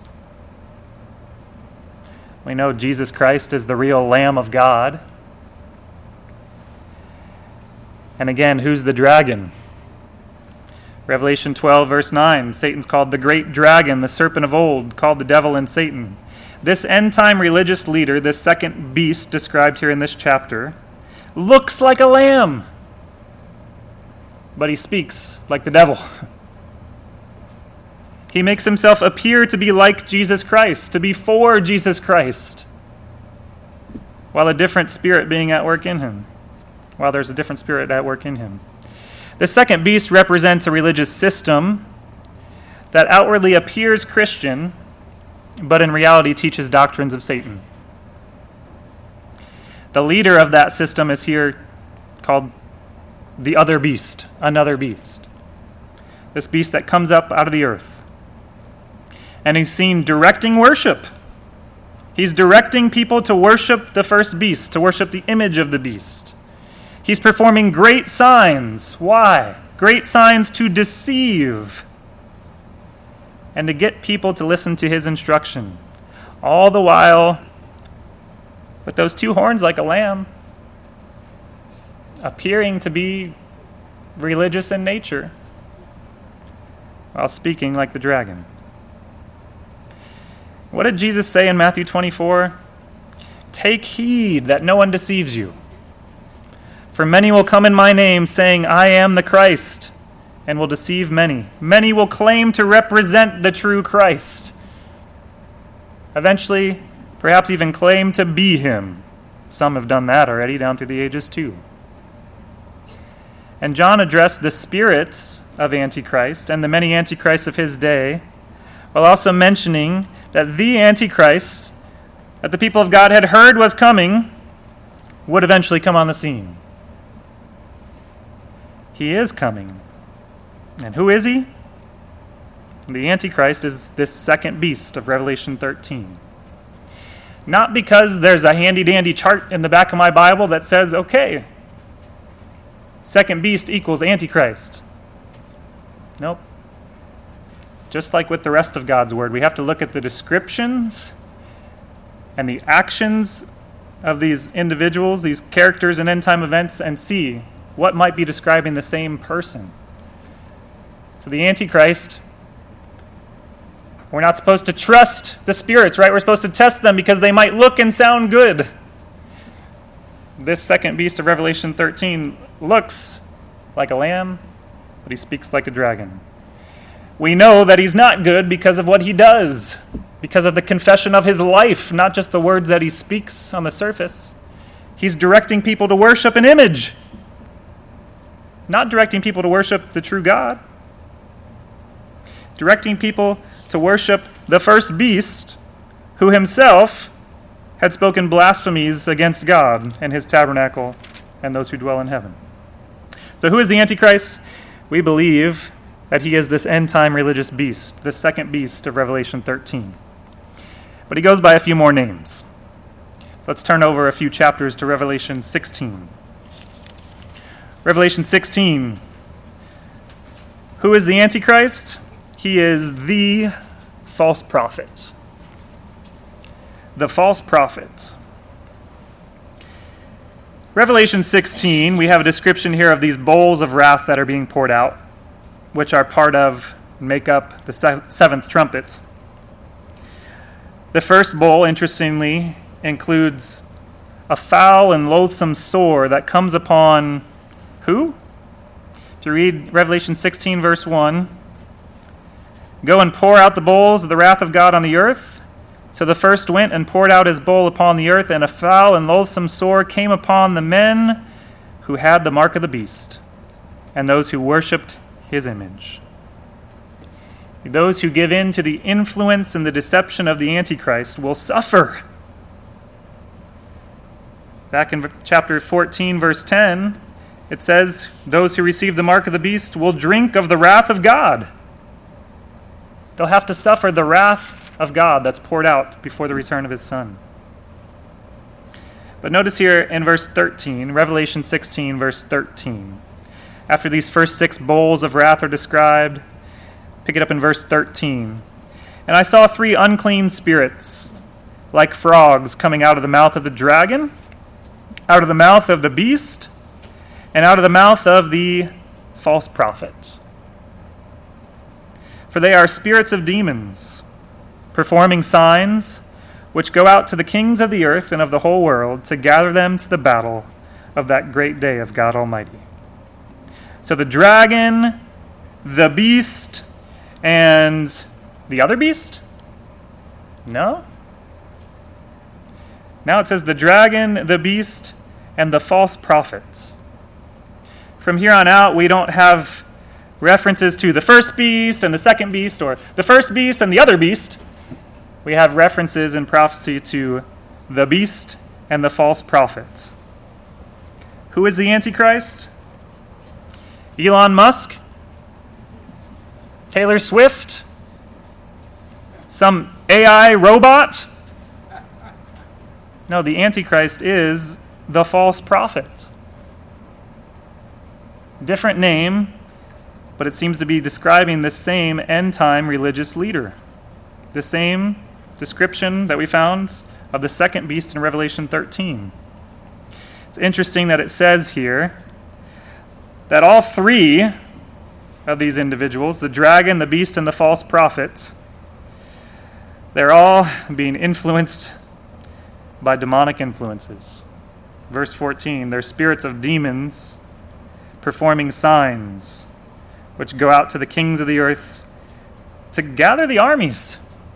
We know Jesus Christ is the real Lamb of God. And again, who's the dragon? Revelation 12, verse 9, Satan's called the great dragon, the serpent of old, called the devil and Satan. This end-time religious leader, this second beast described here in this chapter, looks like a lamb, but he speaks like the devil. He makes himself appear to be like Jesus Christ, to be for Jesus Christ, while a different spirit being at work in him, while there's a different spirit at work in him. The second beast represents a religious system that outwardly appears Christian, but in reality teaches doctrines of Satan. The leader of that system is here called the other beast, another beast. This beast that comes up out of the earth. And he's seen directing worship. He's directing people to worship the first beast, to worship the image of the beast. He's performing great signs. Why? Great signs to deceive and to get people to listen to his instruction. All the while with those 2 horns like a lamb, appearing to be religious in nature, while speaking like the dragon. What did Jesus say in Matthew 24? Take heed that no one deceives you. For many will come in my name, saying, I am the Christ, and will deceive many. Many will claim to represent the true Christ. Eventually, perhaps even claim to be him. Some have done that already down through the ages too. And John addressed the spirits of Antichrist and the many Antichrists of his day, while also mentioning that the Antichrist that the people of God had heard was coming would eventually come on the scene. He is coming. And who is he? The Antichrist is this second beast of Revelation 13. Not because there's a handy-dandy chart in the back of my Bible that says, okay, second beast equals Antichrist. Nope. Just like with the rest of God's word, we have to look at the descriptions and the actions of these individuals, these characters in end-time events, and see what might be describing the same person. So the Antichrist, we're not supposed to trust the spirits, right? We're supposed to test them because they might look and sound good. This second beast of Revelation 13 looks like a lamb, but he speaks like a dragon. We know that he's not good because of what he does, because of the confession of his life, not just the words that he speaks on the surface. He's directing people to worship an image, not directing people to worship the true God. Directing people to worship the first beast, who himself had spoken blasphemies against God and his tabernacle and those who dwell in heaven. So who is the Antichrist? We believe that he is this end-time religious beast, the second beast of Revelation 13. But he goes by a few more names. Let's turn over a few chapters to Revelation 16. Revelation 16. Who is the Antichrist? He is the false prophet. The false prophet. Revelation 16, we have a description here of these bowls of wrath that are being poured out, which are part of, make up the seventh trumpet. The first bowl, interestingly, includes a foul and loathsome sore that comes upon who? If you read Revelation 16, verse 1, go and pour out the bowls of the wrath of God on the earth. So the first went and poured out his bowl upon the earth, and a foul and loathsome sore came upon the men who had the mark of the beast, and those who worshipped his image. Those who give in to the influence and the deception of the Antichrist will suffer. Back in chapter 14, verse 10, it says, those who receive the mark of the beast will drink of the wrath of God. They'll have to suffer the wrath of God that's poured out before the return of his Son. But notice here in verse 13, Revelation 16, verse 13. After these first 6 bowls of wrath are described, pick it up in verse 13. And I saw 3 unclean spirits, like frogs, coming out of the mouth of the dragon, out of the mouth of the beast, and out of the mouth of the false prophet. For they are spirits of demons, performing signs, which go out to the kings of the earth and of the whole world to gather them to the battle of that great day of God Almighty. So the dragon, the beast, and the other beast? No? Now it says the dragon, the beast, and the false prophets. From here on out, we don't have references to the first beast and the second beast, or the first beast and the other beast. We have references in prophecy to the beast and the false prophets. Who is the Antichrist? Elon Musk? Taylor Swift? Some AI robot? No, the Antichrist is the false prophet. Different name, but it seems to be describing the same end-time religious leader. The same description that we found of the second beast in Revelation 13. It's interesting that it says here that all 3 of these individuals, the dragon, the beast, and the false prophets, they're all being influenced by demonic influences. Verse 14, they're spirits of demons performing signs, which go out to the kings of the earth to gather the armies.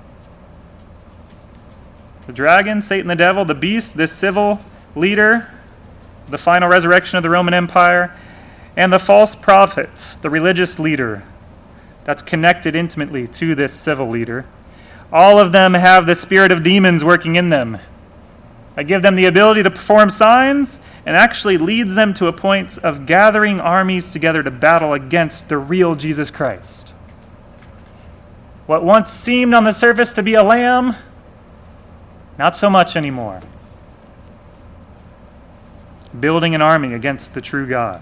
The dragon, Satan the devil, the beast, this civil leader, the final resurrection of the Roman Empire, and the false prophets, the religious leader that's connected intimately to this civil leader. All of them have the spirit of demons working in them. I give them the ability to perform signs and actually leads them to a point of gathering armies together to battle against the real Jesus Christ. What once seemed on the surface to be a lamb, not so much anymore. Building an army against the true God.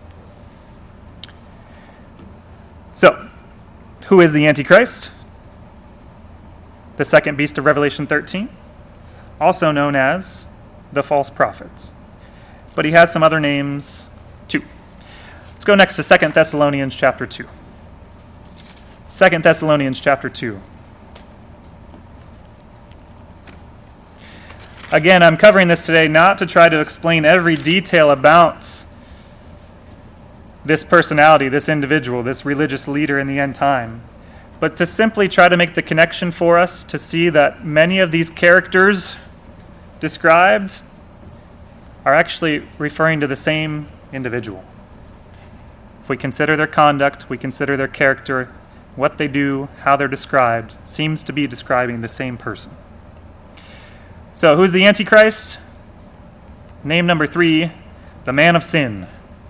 So, who is the Antichrist? The second beast of Revelation 13, also known as the false prophets. But he has some other names too. Let's go next to 2 Thessalonians chapter 2. 2 Thessalonians chapter 2. Again, I'm covering this today not to try to explain every detail about this personality, this individual, this religious leader in the end time, but to simply try to make the connection for us to see that many of these characters described are actually referring to the same individual. If we consider their conduct, we consider their character, what they do, how they're described, seems to be describing the same person. So, who's the Antichrist? Name number 3, the man of sin.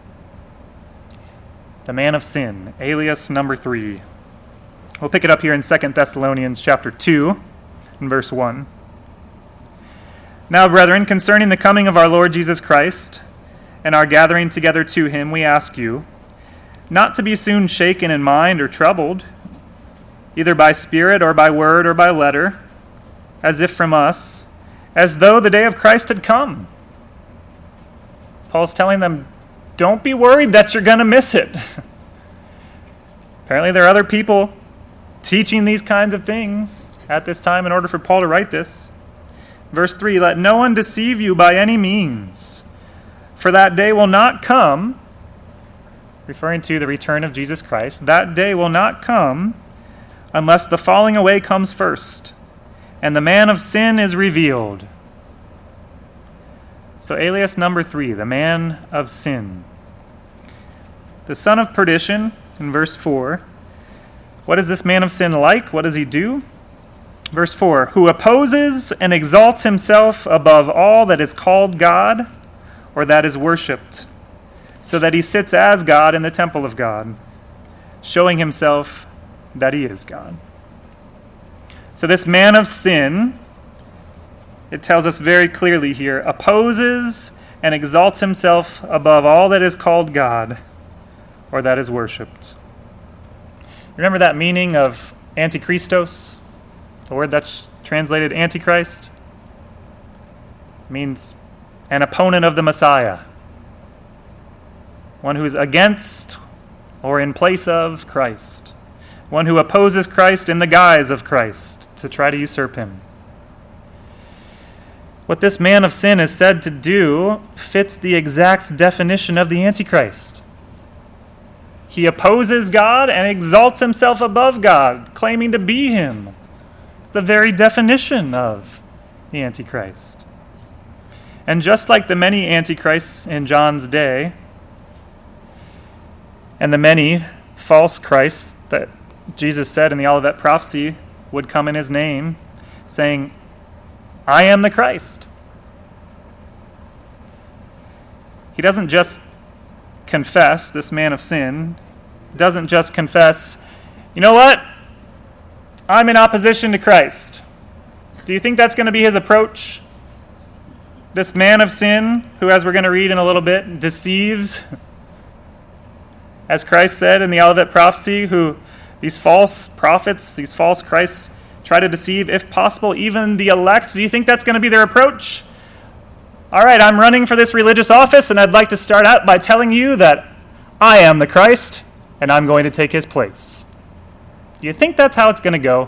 The man of sin, alias number 3. We'll pick it up here in 2 Thessalonians chapter 2, in verse 1. Now, brethren, concerning the coming of our Lord Jesus Christ and our gathering together to him, we ask you, not to be soon shaken in mind or troubled, either by spirit or by word or by letter, as if from us, as though the day of Christ had come. Paul's telling them, don't be worried that you're going to miss it. Apparently there are other people teaching these kinds of things at this time in order for Paul to write this. Verse 3, let no one deceive you by any means, for that day will not come, referring to the return of Jesus Christ, that day will not come unless the falling away comes first, and the man of sin is revealed. So alias number 3, the man of sin. The son of perdition in verse 4. What is this man of sin like? What does he do? Verse 4, who opposes and exalts himself above all that is called God or that is worshipped, so that he sits as God in the temple of God, showing himself that he is God. So this man of sin, it tells us very clearly here, opposes and exalts himself above all that is called God or that is worshipped. Remember that meaning of antichristos? The word that's translated antichrist? It means an opponent of the Messiah. One who is against or in place of Christ. One who opposes Christ in the guise of Christ to try to usurp him. What this man of sin is said to do fits the exact definition of the Antichrist. He opposes God and exalts himself above God, claiming to be him. It's the very definition of the Antichrist. And just like the many Antichrists in John's day, and the many false Christs that Jesus said in the Olivet prophecy would come in his name, saying, I am the Christ. He doesn't just confess, this man of sin, doesn't just confess, you know what? I'm in opposition to Christ. Do you think that's going to be his approach? This man of sin, who, as we're going to read in a little bit, deceives, as Christ said in the Olivet prophecy, who these false prophets, these false Christs, try to deceive, if possible, even the elect. Do you think that's going to be their approach? All right, I'm running for this religious office, and I'd like to start out by telling you that I am the Christ, and I'm going to take his place. Do you think that's how it's going to go?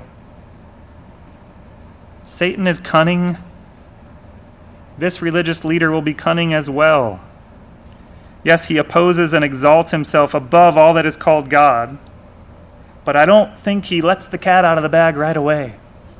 Satan is cunning. This religious leader will be cunning as well. Yes, he opposes and exalts himself above all that is called God, but I don't think he lets the cat out of the bag right away.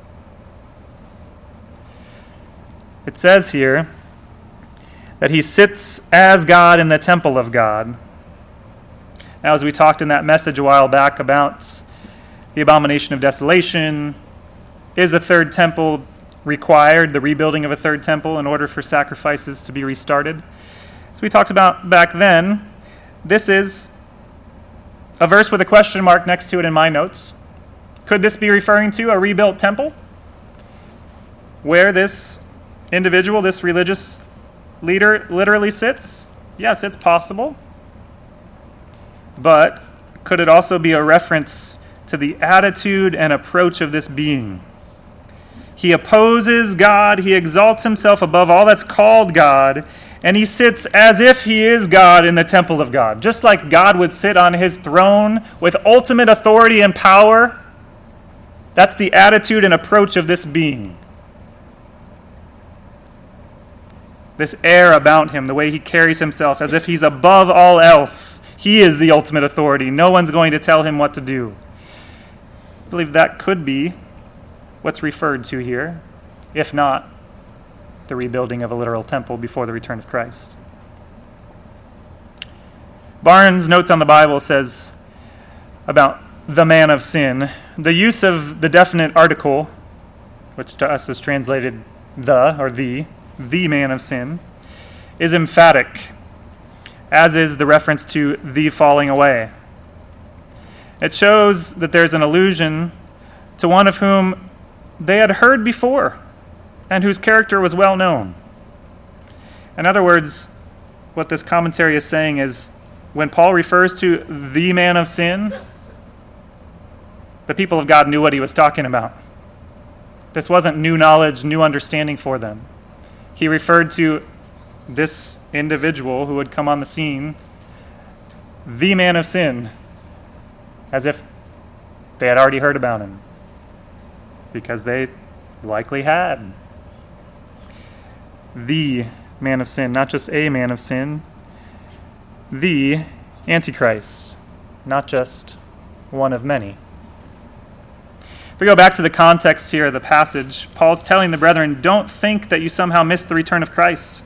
It says here that he sits as God in the temple of God. Now, as we talked in that message a while back about the abomination of desolation, is a third temple required, the rebuilding of a third temple in order for sacrifices to be restarted? As we talked about back then, this is a verse with a question mark next to it in my notes. Could this be referring to a rebuilt temple where this individual, this religious leader, literally sits? Yes, it's possible. But could it also be a reference to the attitude and approach of this being? He opposes God, he exalts himself above all that's called God, and he sits as if he is God in the temple of God. Just like God would sit on his throne with ultimate authority and power, that's the attitude and approach of this being. This air about him, the way he carries himself as if he's above all else. He is the ultimate authority. No one's going to tell him what to do. I believe that could be what's referred to here, if not the rebuilding of a literal temple before the return of Christ. Barnes' Notes on the Bible says about the man of sin, the use of the definite article, which to us is translated the, or the man of sin, is emphatic, as is the reference to the falling away. It shows that there's an allusion to one of whom they had heard before and whose character was well known. In other words, what this commentary is saying is when Paul refers to the man of sin, the people of God knew what he was talking about. This wasn't new knowledge, new understanding for them. He referred to this individual who would come on the scene, the man of sin, as if they had already heard about him, because they likely had. The man of sin, not just a man of sin, the Antichrist, not just one of many. If we go back to the context here of the passage, Paul's telling the brethren, don't think that you somehow missed the return of Christ,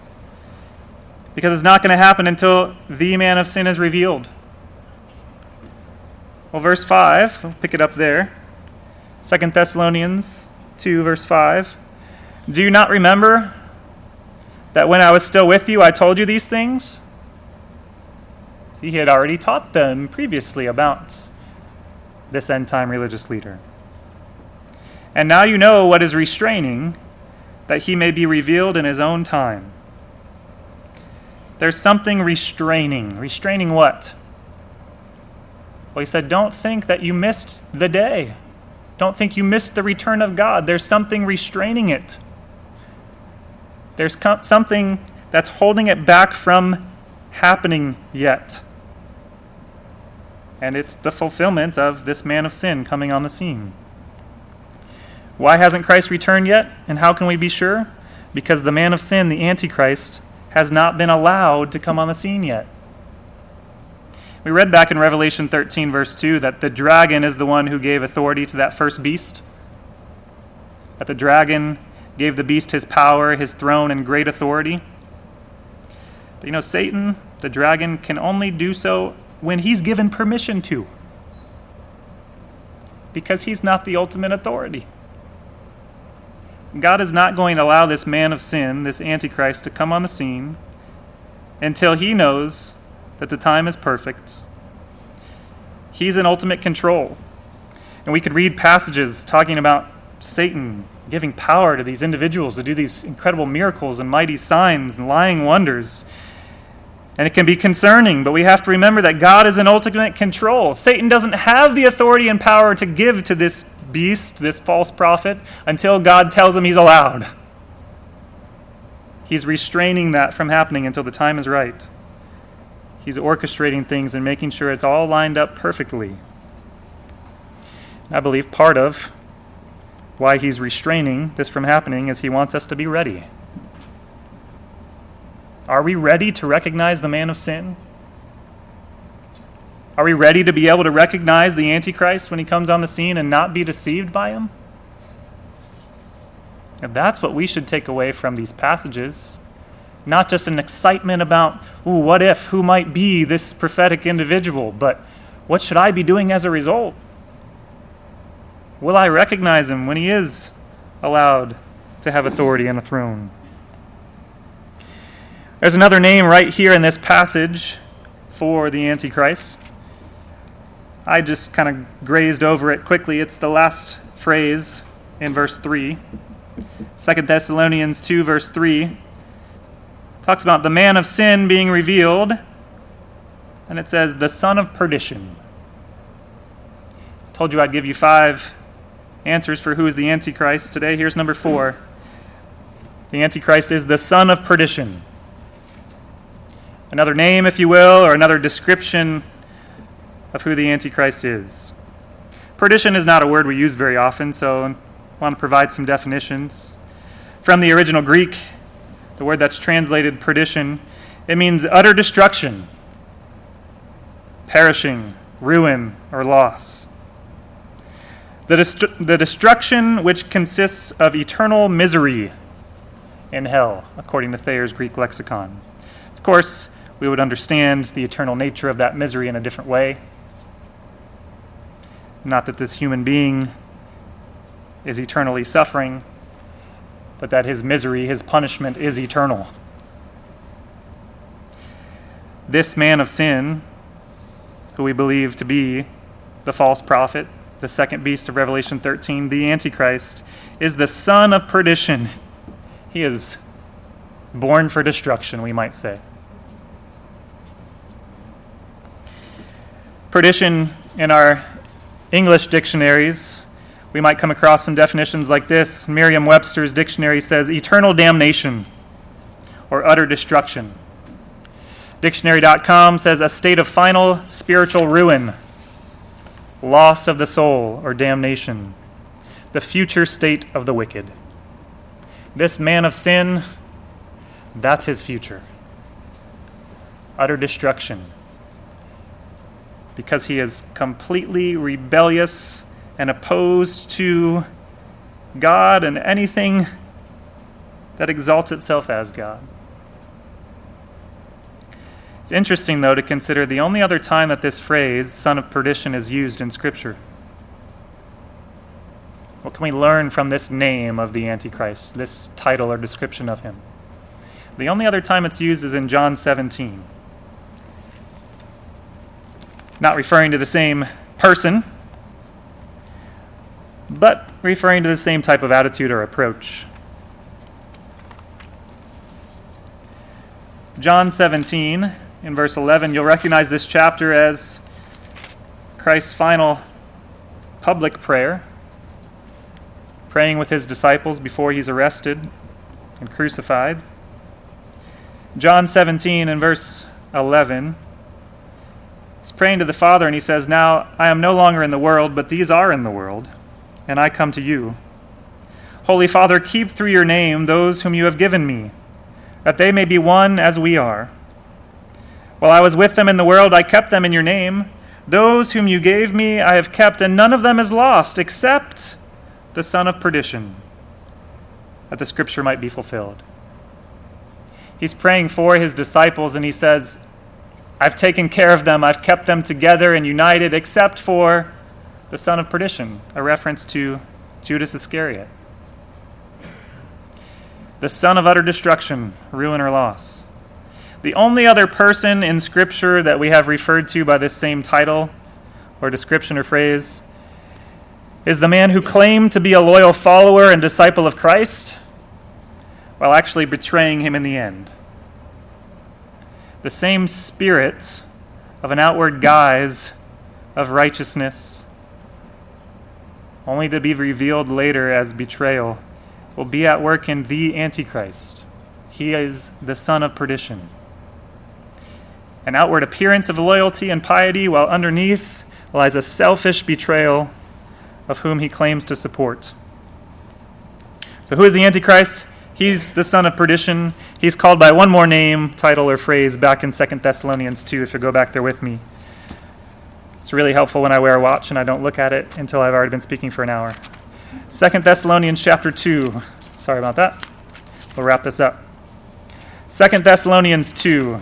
because it's not going to happen until the man of sin is revealed. Well, verse 5, we'll pick it up there. 2 Thessalonians 2, verse 5. Do you not remember that when I was still with you, I told you these things? See, he had already taught them previously about this end-time religious leader. And now you know what is restraining, that he may be revealed in his own time. There's something restraining. Restraining what? Well, he said, don't think that you missed the day. Don't think you missed the return of God. There's something restraining it. There's something that's holding it back from happening yet. And it's the fulfillment of this man of sin coming on the scene. Why hasn't Christ returned yet? And how can we be sure? Because the man of sin, the Antichrist, has not been allowed to come on the scene yet. We read back in Revelation 13, verse 2, that the dragon is the one who gave authority to that first beast. That the dragon gave the beast his power, his throne, and great authority. But Satan, the dragon, can only do so when he's given permission to. Because he's not the ultimate authority. God is not going to allow this man of sin, this Antichrist, to come on the scene until he knows that the time is perfect. He's in ultimate control. And we could read passages talking about Satan giving power to these individuals to do these incredible miracles and mighty signs and lying wonders. And it can be concerning, but we have to remember that God is in ultimate control. Satan doesn't have the authority and power to give to this beast, this false prophet, until God tells him he's allowed. He's restraining that from happening until the time is right. He's orchestrating things and making sure it's all lined up perfectly. I believe part of why he's restraining this from happening is he wants us to be ready. Are we ready to recognize the man of sin? Are we ready to be able to recognize the Antichrist when he comes on the scene and not be deceived by him? And that's what we should take away from these passages. Not just an excitement about, what if, who might be this prophetic individual, but what should I be doing as a result? Will I recognize him when he is allowed to have authority and a throne? There's another name right here in this passage for the Antichrist. I just kind of grazed over it quickly. It's the last phrase in verse 3. 2 Thessalonians 2, verse 3. Talks about the man of sin being revealed. And it says, the son of perdition. I told you I'd give you 5 answers for who is the Antichrist. Today, here's number 4. The Antichrist is the son of perdition. Another name, if you will, or another description of who the Antichrist is. Perdition is not a word we use very often, so I want to provide some definitions. From the original Greek, the word that's translated perdition, it means utter destruction, perishing, ruin, or loss. The destruction which consists of eternal misery in hell, according to Thayer's Greek lexicon. Of course, we would understand the eternal nature of that misery in a different way. Not that this human being is eternally suffering, but that his misery, his punishment is eternal. This man of sin, who we believe to be the false prophet, the second beast of Revelation 13, the Antichrist, is the son of perdition. He is born for destruction, we might say. Perdition in our English dictionaries, we might come across some definitions like this. Merriam-Webster's dictionary says eternal damnation or utter destruction. Dictionary.com says a state of final spiritual ruin, loss of the soul or damnation, the future state of the wicked. This man of sin, that's his future. Utter destruction. Because he is completely rebellious and opposed to God and anything that exalts itself as God. It's interesting, though, to consider the only other time that this phrase, son of perdition, is used in Scripture. What can we learn from this name of the Antichrist, this title or description of him? The only other time it's used is in John 17. Not referring to the same person, but referring to the same type of attitude or approach. John 17, in verse 11, you'll recognize this chapter as Christ's final public prayer, praying with his disciples before he's arrested and crucified. John 17, in verse 11, he's praying to the Father, and he says, "Now I am no longer in the world, but these are in the world, and I come to you. Holy Father, keep through your name those whom you have given me, that they may be one as we are. While I was with them in the world, I kept them in your name. Those whom you gave me I have kept, and none of them is lost, except the son of perdition, that the scripture might be fulfilled." He's praying for his disciples, and he says, I've taken care of them, I've kept them together and united, except for the son of perdition, a reference to Judas Iscariot. The son of utter destruction, ruin or loss. The only other person in Scripture that we have referred to by this same title or description or phrase is the man who claimed to be a loyal follower and disciple of Christ while actually betraying him in the end. The same spirit of an outward guise of righteousness, only to be revealed later as betrayal, will be at work in the Antichrist. He is the son of perdition. An outward appearance of loyalty and piety, while underneath lies a selfish betrayal of whom he claims to support. So who is the Antichrist? He's the son of perdition. He's called by one more name, title, or phrase back in 2 Thessalonians 2, if you go back there with me. It's really helpful when I wear a watch and I don't look at it until I've already been speaking for an hour. 2 Thessalonians chapter 2. Sorry about that. We'll wrap this up. 2 Thessalonians 2.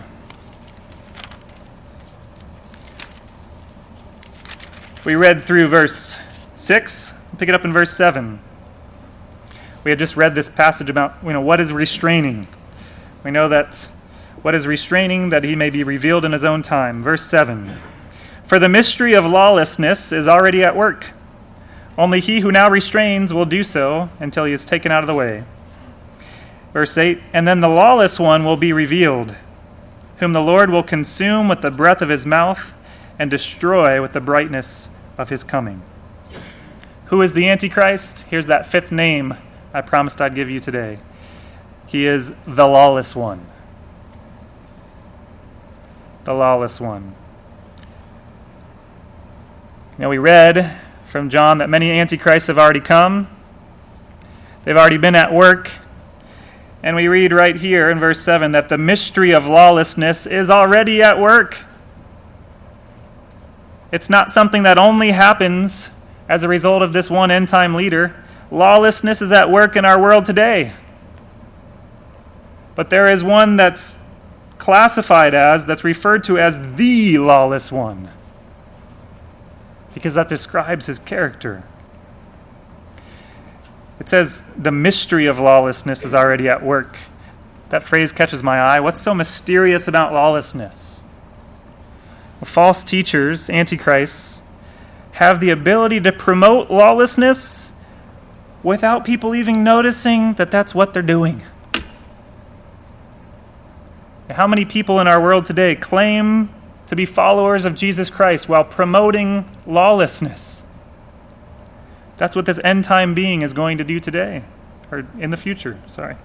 We read through verse 6. We'll pick it up in verse 7. We had just read this passage about, what is restraining. We know that what is restraining, that he may be revealed in his own time. Verse 7. For the mystery of lawlessness is already at work. Only he who now restrains will do so until he is taken out of the way. Verse 8. And then the lawless one will be revealed, whom the Lord will consume with the breath of his mouth and destroy with the brightness of his coming. Who is the Antichrist? Here's that fifth name I promised I'd give you today. He is the lawless one. The lawless one. We read from John that many antichrists have already come. They've already been at work. And we read right here in verse 7 that the mystery of lawlessness is already at work. It's not something that only happens as a result of this one end-time leader. Lawlessness is at work in our world today. But there is one that's classified as, that's referred to as the lawless one, because that describes his character. It says the mystery of lawlessness is already at work. That phrase catches my eye. What's so mysterious about lawlessness? Well, false teachers, antichrists, have the ability to promote lawlessness without people even noticing that that's what they're doing. How many people in our world today claim to be followers of Jesus Christ while promoting lawlessness? That's what this end-time being is going to do today, or in the future,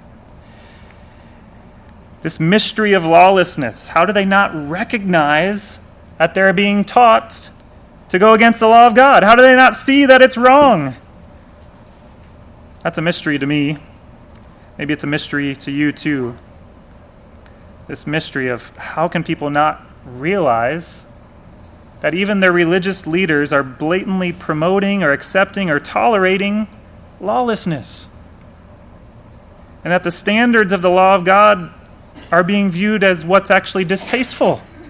This mystery of lawlessness, how do they not recognize that they're being taught to go against the law of God? How do they not see that it's wrong? That's a mystery to me. Maybe it's a mystery to you too. This mystery of how can people not realize that even their religious leaders are blatantly promoting or accepting or tolerating lawlessness, and that the standards of the law of God are being viewed as what's actually distasteful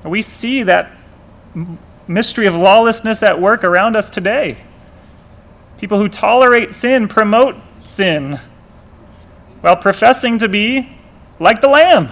We see that mystery of lawlessness at work around us today. People who tolerate sin promote sin while professing to be like the Lamb.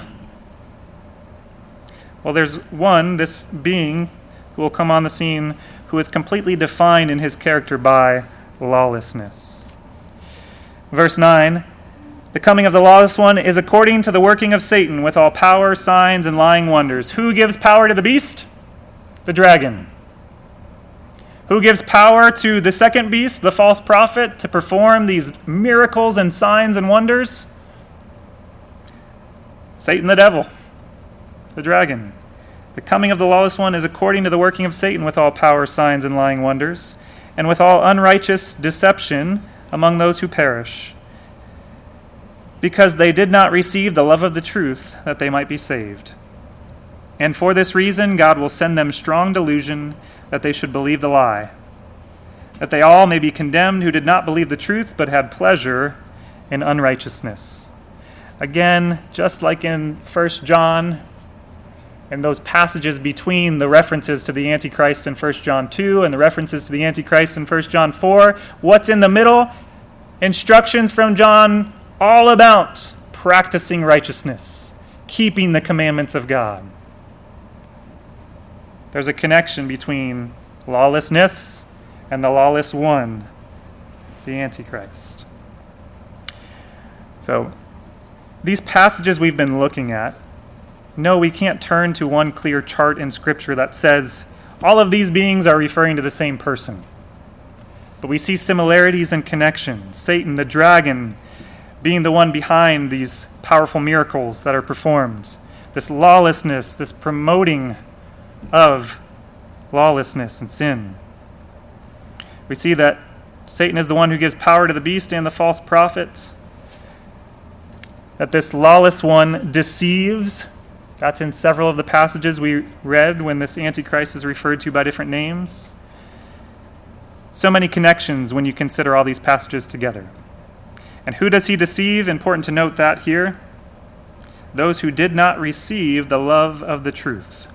Well, there's one, this being, who will come on the scene who is completely defined in his character by lawlessness. Verse 9, the coming of the lawless one is according to the working of Satan with all power, signs, and lying wonders. Who gives power to the beast? The dragon. Who gives power to the second beast, the false prophet, to perform these miracles and signs and wonders? Satan the devil, the dragon. The coming of the lawless one is according to the working of Satan with all power, signs, and lying wonders, and with all unrighteous deception among those who perish, because they did not receive the love of the truth that they might be saved. And for this reason God will send them strong delusion that they should believe the lie, that they all may be condemned who did not believe the truth but had pleasure in unrighteousness. Again, just like in 1 John, and those passages between the references to the Antichrist in 1 John 2 and the references to the Antichrist in 1 John 4, what's in the middle? Instructions from John all about practicing righteousness, keeping the commandments of God. There's a connection between lawlessness and the lawless one, the Antichrist. So, these passages we've been looking at, no, we can't turn to one clear chart in Scripture that says all of these beings are referring to the same person. But we see similarities and connections. Satan, the dragon, being the one behind these powerful miracles that are performed. This lawlessness, this promoting of lawlessness and sin. We see that Satan is the one who gives power to the beast and the false prophets. That this lawless one deceives. That's in several of the passages we read when this Antichrist is referred to by different names. So many connections when you consider all these passages together. And who does he deceive? Important to note that here. Those who did not receive the love of the truth.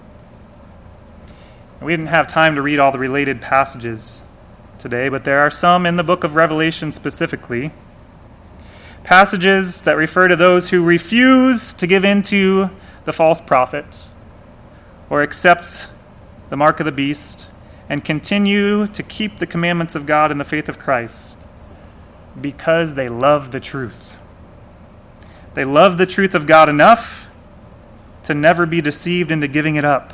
We didn't have time to read all the related passages today, but there are some in the book of Revelation specifically. Passages that refer to those who refuse to give in to the false prophet or accept the mark of the beast and continue to keep the commandments of God in the faith of Christ because they love the truth. They love the truth of God enough to never be deceived into giving it up.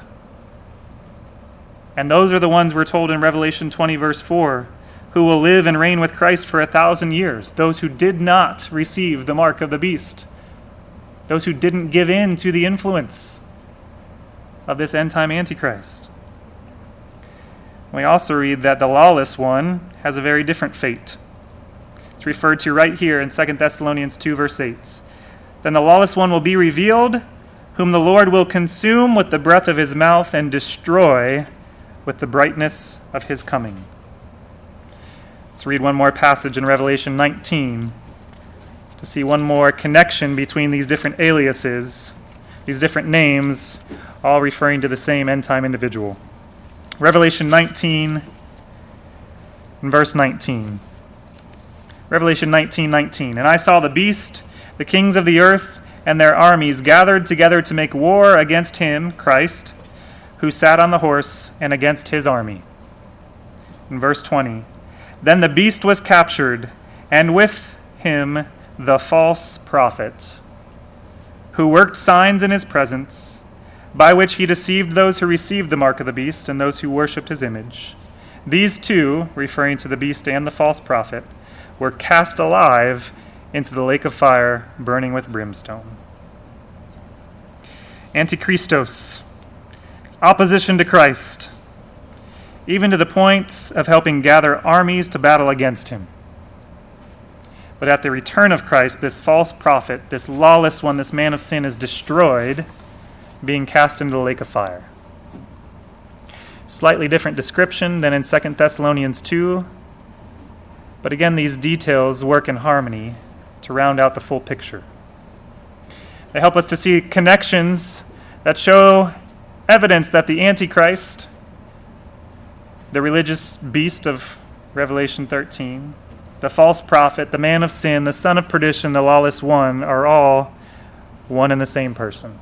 And those are the ones we're told in Revelation 20, verse 4, who will live and reign with Christ for 1,000 years, those who did not receive the mark of the beast, those who didn't give in to the influence of this end-time Antichrist. We also read that the lawless one has a very different fate. It's referred to right here in 2 Thessalonians 2, verse 8. Then the lawless one will be revealed, whom the Lord will consume with the breath of his mouth and destroy with the brightness of his coming. Let's read one more passage in Revelation 19 to see one more connection between these different aliases, these different names, all referring to the same end-time individual. Revelation 19 and verse 19. Revelation 19:19. And I saw the beast, the kings of the earth, and their armies gathered together to make war against him, Christ, who sat on the horse, and against his army. In verse 20. Then the beast was captured, and with him the false prophet, who worked signs in his presence, by which he deceived those who received the mark of the beast and those who worshipped his image. These two, referring to the beast and the false prophet, were cast alive into the lake of fire, burning with brimstone. Antichristos, opposition to Christ, even to the point of helping gather armies to battle against him. But at the return of Christ, this false prophet, this lawless one, this man of sin, is destroyed, being cast into the lake of fire. Slightly different description than in 2 Thessalonians 2, but again, these details work in harmony to round out the full picture. They help us to see connections that show evidence that the Antichrist, the religious beast of Revelation 13, the false prophet, the man of sin, the son of perdition, the lawless one, are all one and the same person.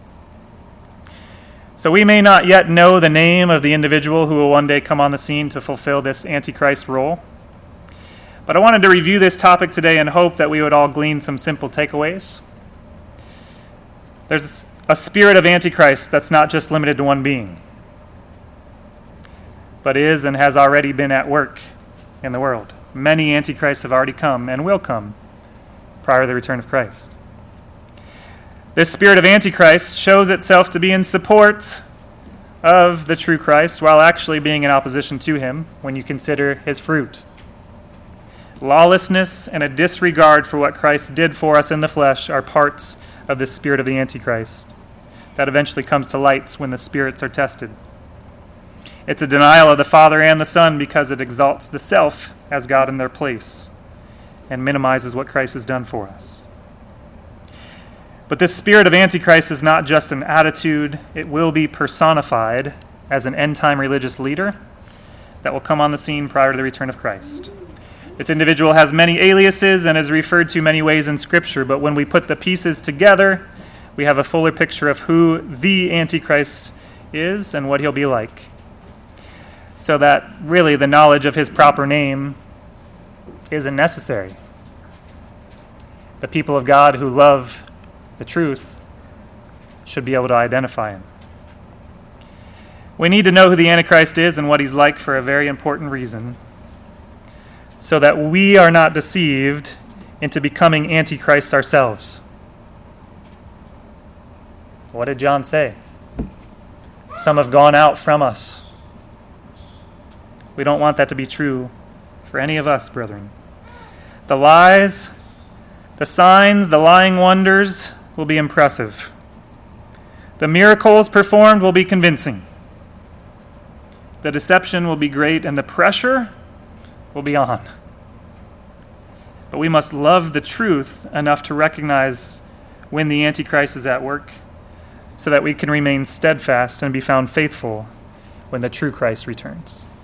So we may not yet know the name of the individual who will one day come on the scene to fulfill this Antichrist role. But I wanted to review this topic today and hope that we would all glean some simple takeaways. There's a spirit of Antichrist that's not just limited to one being, but is and has already been at work in the world. Many Antichrists have already come and will come prior to the return of Christ. This spirit of Antichrist shows itself to be in support of the true Christ while actually being in opposition to him when you consider his fruit. Lawlessness and a disregard for what Christ did for us in the flesh are parts of the spirit of the Antichrist that eventually comes to light when the spirits are tested. It's a denial of the Father and the Son because it exalts the self as God in their place and minimizes what Christ has done for us. But this spirit of Antichrist is not just an attitude. It will be personified as an end-time religious leader that will come on the scene prior to the return of Christ. This individual has many aliases and is referred to many ways in Scripture, but when we put the pieces together, we have a fuller picture of who the Antichrist is and what he'll be like. So that really the knowledge of his proper name isn't necessary. The people of God who love the truth should be able to identify him. We need to know who the Antichrist is and what he's like for a very important reason, so that we are not deceived into becoming Antichrists ourselves. What did John say? Some have gone out from us. We don't want that to be true for any of us, brethren. The lies, the signs, the lying wonders will be impressive. The miracles performed will be convincing. The deception will be great, and the pressure will be on. But we must love the truth enough to recognize when the Antichrist is at work so that we can remain steadfast and be found faithful when the true Christ returns.